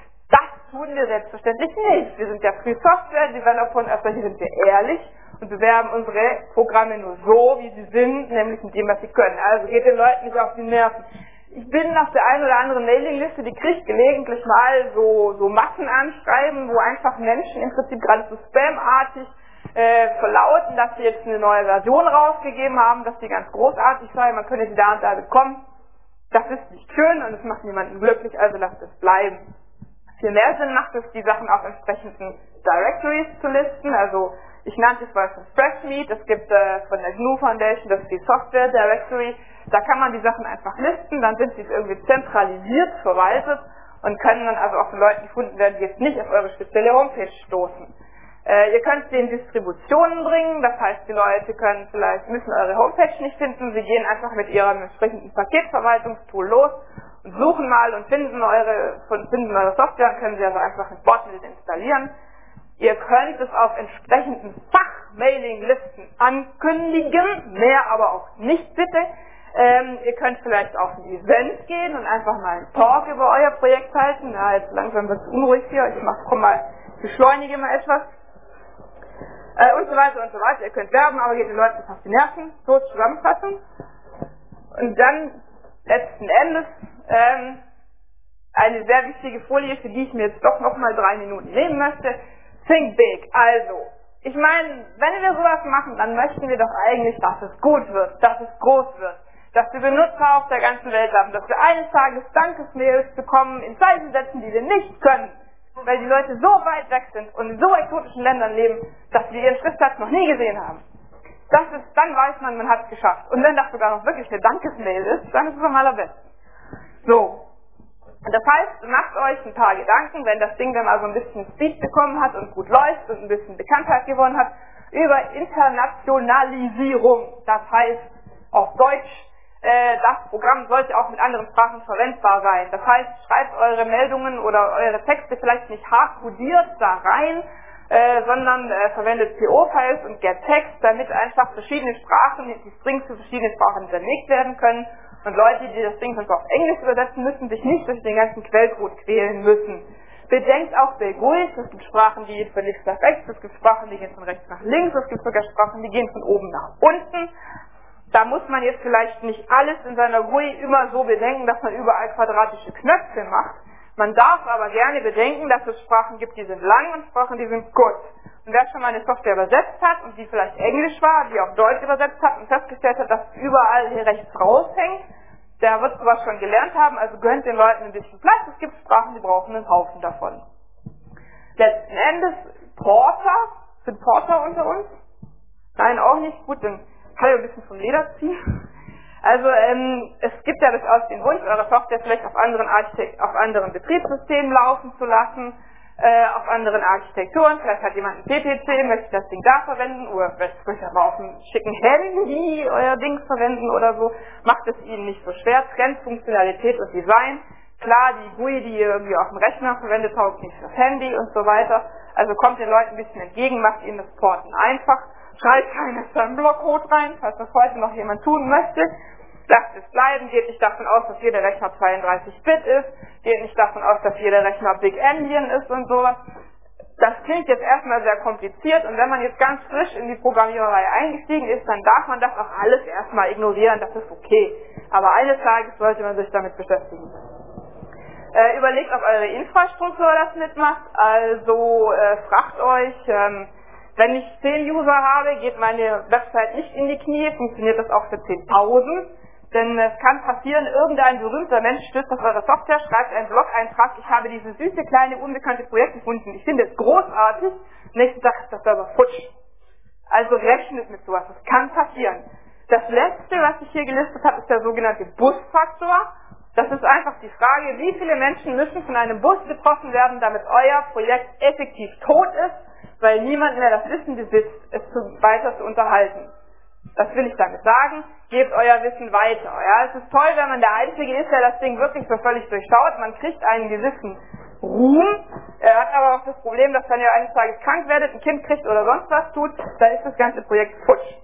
Das tun wir selbstverständlich nicht. Wir sind ja Free Software Developer und erstmal hier sind wir ehrlich und bewerben unsere Programme nur so, wie sie sind, nämlich mit dem, was sie können. Also geht den Leuten nicht auf die Nerven. Ich bin auf der einen oder anderen Mailingliste, die kriegt gelegentlich mal so, so Massenanschreiben, wo einfach Menschen im Prinzip gerade so spamartig äh, verlauten, dass sie jetzt eine neue Version rausgegeben haben, dass die ganz großartig sei, man könne sie da und da bekommen. Das ist nicht schön und es macht niemanden glücklich, also lasst es bleiben. Viel mehr Sinn macht es, die Sachen auf entsprechenden Directories zu listen. Also ich nannte es mal von Freshmeat, es gibt äh, von der G N U Foundation das Free Software Directory. Da kann man die Sachen einfach listen, dann sind sie irgendwie zentralisiert verwaltet und können dann also auch von Leuten gefunden werden, die jetzt nicht auf eure spezielle Homepage stoßen. Äh, ihr könnt sie in Distributionen bringen, das heißt, die Leute können vielleicht, müssen eure Homepage nicht finden, sie gehen einfach mit ihrem entsprechenden Paketverwaltungstool los und suchen mal und finden eure, finden eure Software und können sie also einfach mit Botnet installieren. Ihr könnt es auf entsprechenden Fachmailinglisten ankündigen, mehr aber auch nicht bitte. Ähm, ihr könnt vielleicht auf ein Event gehen und einfach mal einen Talk über euer Projekt halten. Ja, jetzt langsam wird es unruhig hier, ich mach, komm mal, beschleunige mal etwas. Äh, und so weiter und so weiter. Ihr könnt werben, aber geht den Leuten auf die Nerven, so zusammenfassen. Und dann, letzten Endes, ähm, eine sehr wichtige Folie, für die ich mir jetzt doch nochmal drei Minuten nehmen möchte. Think big. Also, ich meine, wenn wir sowas machen, dann möchten wir doch eigentlich, dass es gut wird, dass es groß wird, dass die Benutzer auf der ganzen Welt haben, dass wir eines Tages Dankesmails bekommen in Zeichen setzen, die wir nicht können, weil die Leute so weit weg sind und in so exotischen Ländern leben, dass wir ihren Schriftsatz noch nie gesehen haben. Das ist, dann weiß man, man hat es geschafft. Und wenn das sogar noch wirklich eine Dankesmail ist, dann ist es am allerbesten. So. Das heißt, macht euch ein paar Gedanken, wenn das Ding dann mal so ein bisschen Speed bekommen hat und gut läuft und ein bisschen Bekanntheit gewonnen hat, über Internationalisierung. Das heißt, auf Deutsch, äh, das Programm sollte auch mit anderen Sprachen verwendbar sein. Das heißt, schreibt eure Meldungen oder eure Texte vielleicht nicht hart codiert da rein, äh, sondern äh, verwendet P O-Files und gettext, damit einfach verschiedene Sprachen, die Strings für verschiedene Sprachen hinterlegt werden können. Und Leute, die das Ding sonst auf Englisch übersetzen müssen, sich nicht durch den ganzen Quellcode quälen müssen. Bedenkt auch Belguis, es gibt Sprachen, die gehen von links nach rechts, es gibt Sprachen, die gehen von rechts nach links, es gibt sogar Sprachen, die gehen von oben nach unten. Da muss man jetzt vielleicht nicht alles in seiner G U I immer so bedenken, dass man überall quadratische Knöpfe macht. Man darf aber gerne bedenken, dass es Sprachen gibt, die sind lang und Sprachen, die sind kurz. Und wer schon mal eine Software übersetzt hat und die vielleicht Englisch war, die auf Deutsch übersetzt hat und festgestellt hat, dass überall hier rechts raushängt, der wird sowas schon gelernt haben, also gönnt den Leuten ein bisschen Platz. Es gibt Sprachen, die brauchen einen Haufen davon. Letzten Endes, Porter, sind Porter unter uns? Nein, auch nicht. Gut, dann kann ich ein bisschen vom Leder ziehen. Also ähm, es gibt ja durchaus den Wunsch, eure Software vielleicht auf anderen, Architekt auf anderen Betriebssystemen laufen zu lassen, äh, auf anderen Architekturen. Vielleicht hat jemand ein P P C, möchte das Ding da verwenden, oder vielleicht könnt ihr mal auf einem schicken Handy euer Ding verwenden oder so. Macht es ihnen nicht so schwer. Trennt Funktionalität und Design. Klar, die G U I, die ihr irgendwie auf dem Rechner verwendet, taugt nicht fürs Handy und so weiter. Also kommt den Leuten ein bisschen entgegen, macht ihnen das Porten einfach. Schreibt keinen Assembler-Code rein, falls das heute noch jemand tun möchte. Lasst es bleiben, geht nicht davon aus, dass jeder Rechner zweiunddreißig Bit ist, geht nicht davon aus, dass jeder Rechner Big Endian ist und sowas. Das klingt jetzt erstmal sehr kompliziert und wenn man jetzt ganz frisch in die Programmiererei eingestiegen ist, dann darf man das auch alles erstmal ignorieren, das ist okay. Aber eines Tages sollte man sich damit beschäftigen. Äh, überlegt, ob eure Infrastruktur das mitmacht, also äh, fragt euch, ähm, wenn ich zehn User habe, geht meine Website nicht in die Knie, funktioniert das auch für zehntausend. Denn es kann passieren, irgendein berühmter Mensch stößt auf eure Software, schreibt einen Blog-Eintrag, ich habe dieses süße, kleine, unbekannte Projekt gefunden, ich finde es großartig, nächsten Tag ist der Server futsch. Also rechnet mit sowas, das kann passieren. Das letzte, was ich hier gelistet habe, ist der sogenannte Bus-Faktor. Das ist einfach die Frage, wie viele Menschen müssen von einem Bus betroffen werden, damit euer Projekt effektiv tot ist, weil niemand mehr das Wissen besitzt, es weiter zu unterhalten. Das will ich damit sagen, gebt euer Wissen weiter. Ja, es ist toll, wenn man der Einzige ist, der das Ding wirklich so völlig durchschaut. Man kriegt einen gewissen Ruhm. Er hat aber auch das Problem, dass wenn ihr eines Tages krank werdet, ein Kind kriegt oder sonst was tut, dann ist das ganze Projekt futsch.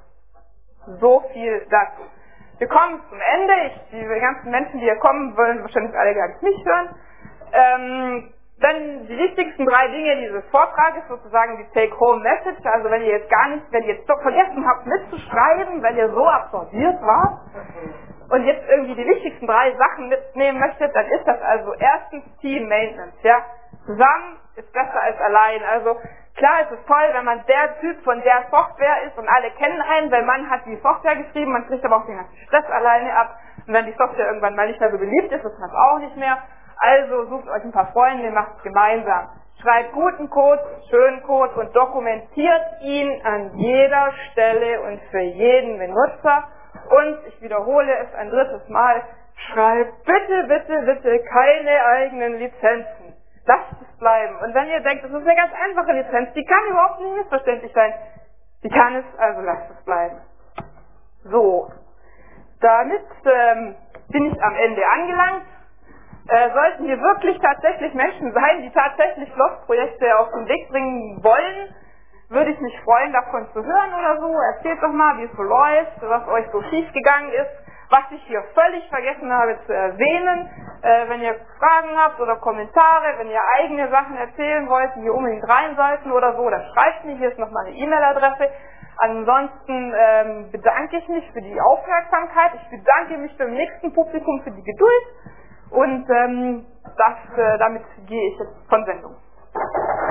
So viel dazu. Wir kommen zum Ende. Ich, die ganzen Menschen, die hier kommen, wollen wahrscheinlich alle gar nicht mich hören. Ähm, Dann die wichtigsten drei Dinge dieses Vortrages, sozusagen die Take-Home-Message, also wenn ihr jetzt gar nicht, wenn ihr jetzt doch vergessen habt mitzuschreiben, wenn ihr so absorbiert wart und jetzt irgendwie die wichtigsten drei Sachen mitnehmen möchtet, dann ist das also erstens Team-Maintenance, ja. Zusammen ist besser als allein, also klar ist es toll, wenn man der Typ von der Software ist und alle kennen einen, weil man hat die Software geschrieben, man kriegt aber auch den ganzen Stress alleine ab und wenn die Software irgendwann mal nicht mehr so beliebt ist, ist man es auch nicht mehr. Also sucht euch ein paar Freunde, macht es gemeinsam. Schreibt guten Code, schönen Code und dokumentiert ihn an jeder Stelle und für jeden Benutzer. Und ich wiederhole es ein drittes Mal, schreibt bitte, bitte, bitte keine eigenen Lizenzen. Lasst es bleiben. Und wenn ihr denkt, das ist eine ganz einfache Lizenz, die kann überhaupt nicht missverständlich sein, die kann es, also lasst es bleiben. So, damit ähm, bin ich am Ende angelangt. Äh, sollten hier wirklich tatsächlich Menschen sein, die tatsächlich Lost-Projekte auf den Weg bringen wollen, würde ich mich freuen, davon zu hören oder so. Erzählt doch mal, wie es so läuft, was euch so schief gegangen ist, was ich hier völlig vergessen habe zu erwähnen. Äh, wenn ihr Fragen habt oder Kommentare, wenn ihr eigene Sachen erzählen wollt, die hier unbedingt rein sollten oder so, dann schreibt mir, hier ist noch meine E-Mail-Adresse. Ansonsten ähm, bedanke ich mich für die Aufmerksamkeit. Ich bedanke mich beim nächsten Publikum für die Geduld. Und ähm, das, äh, damit gehe ich jetzt von Sendung.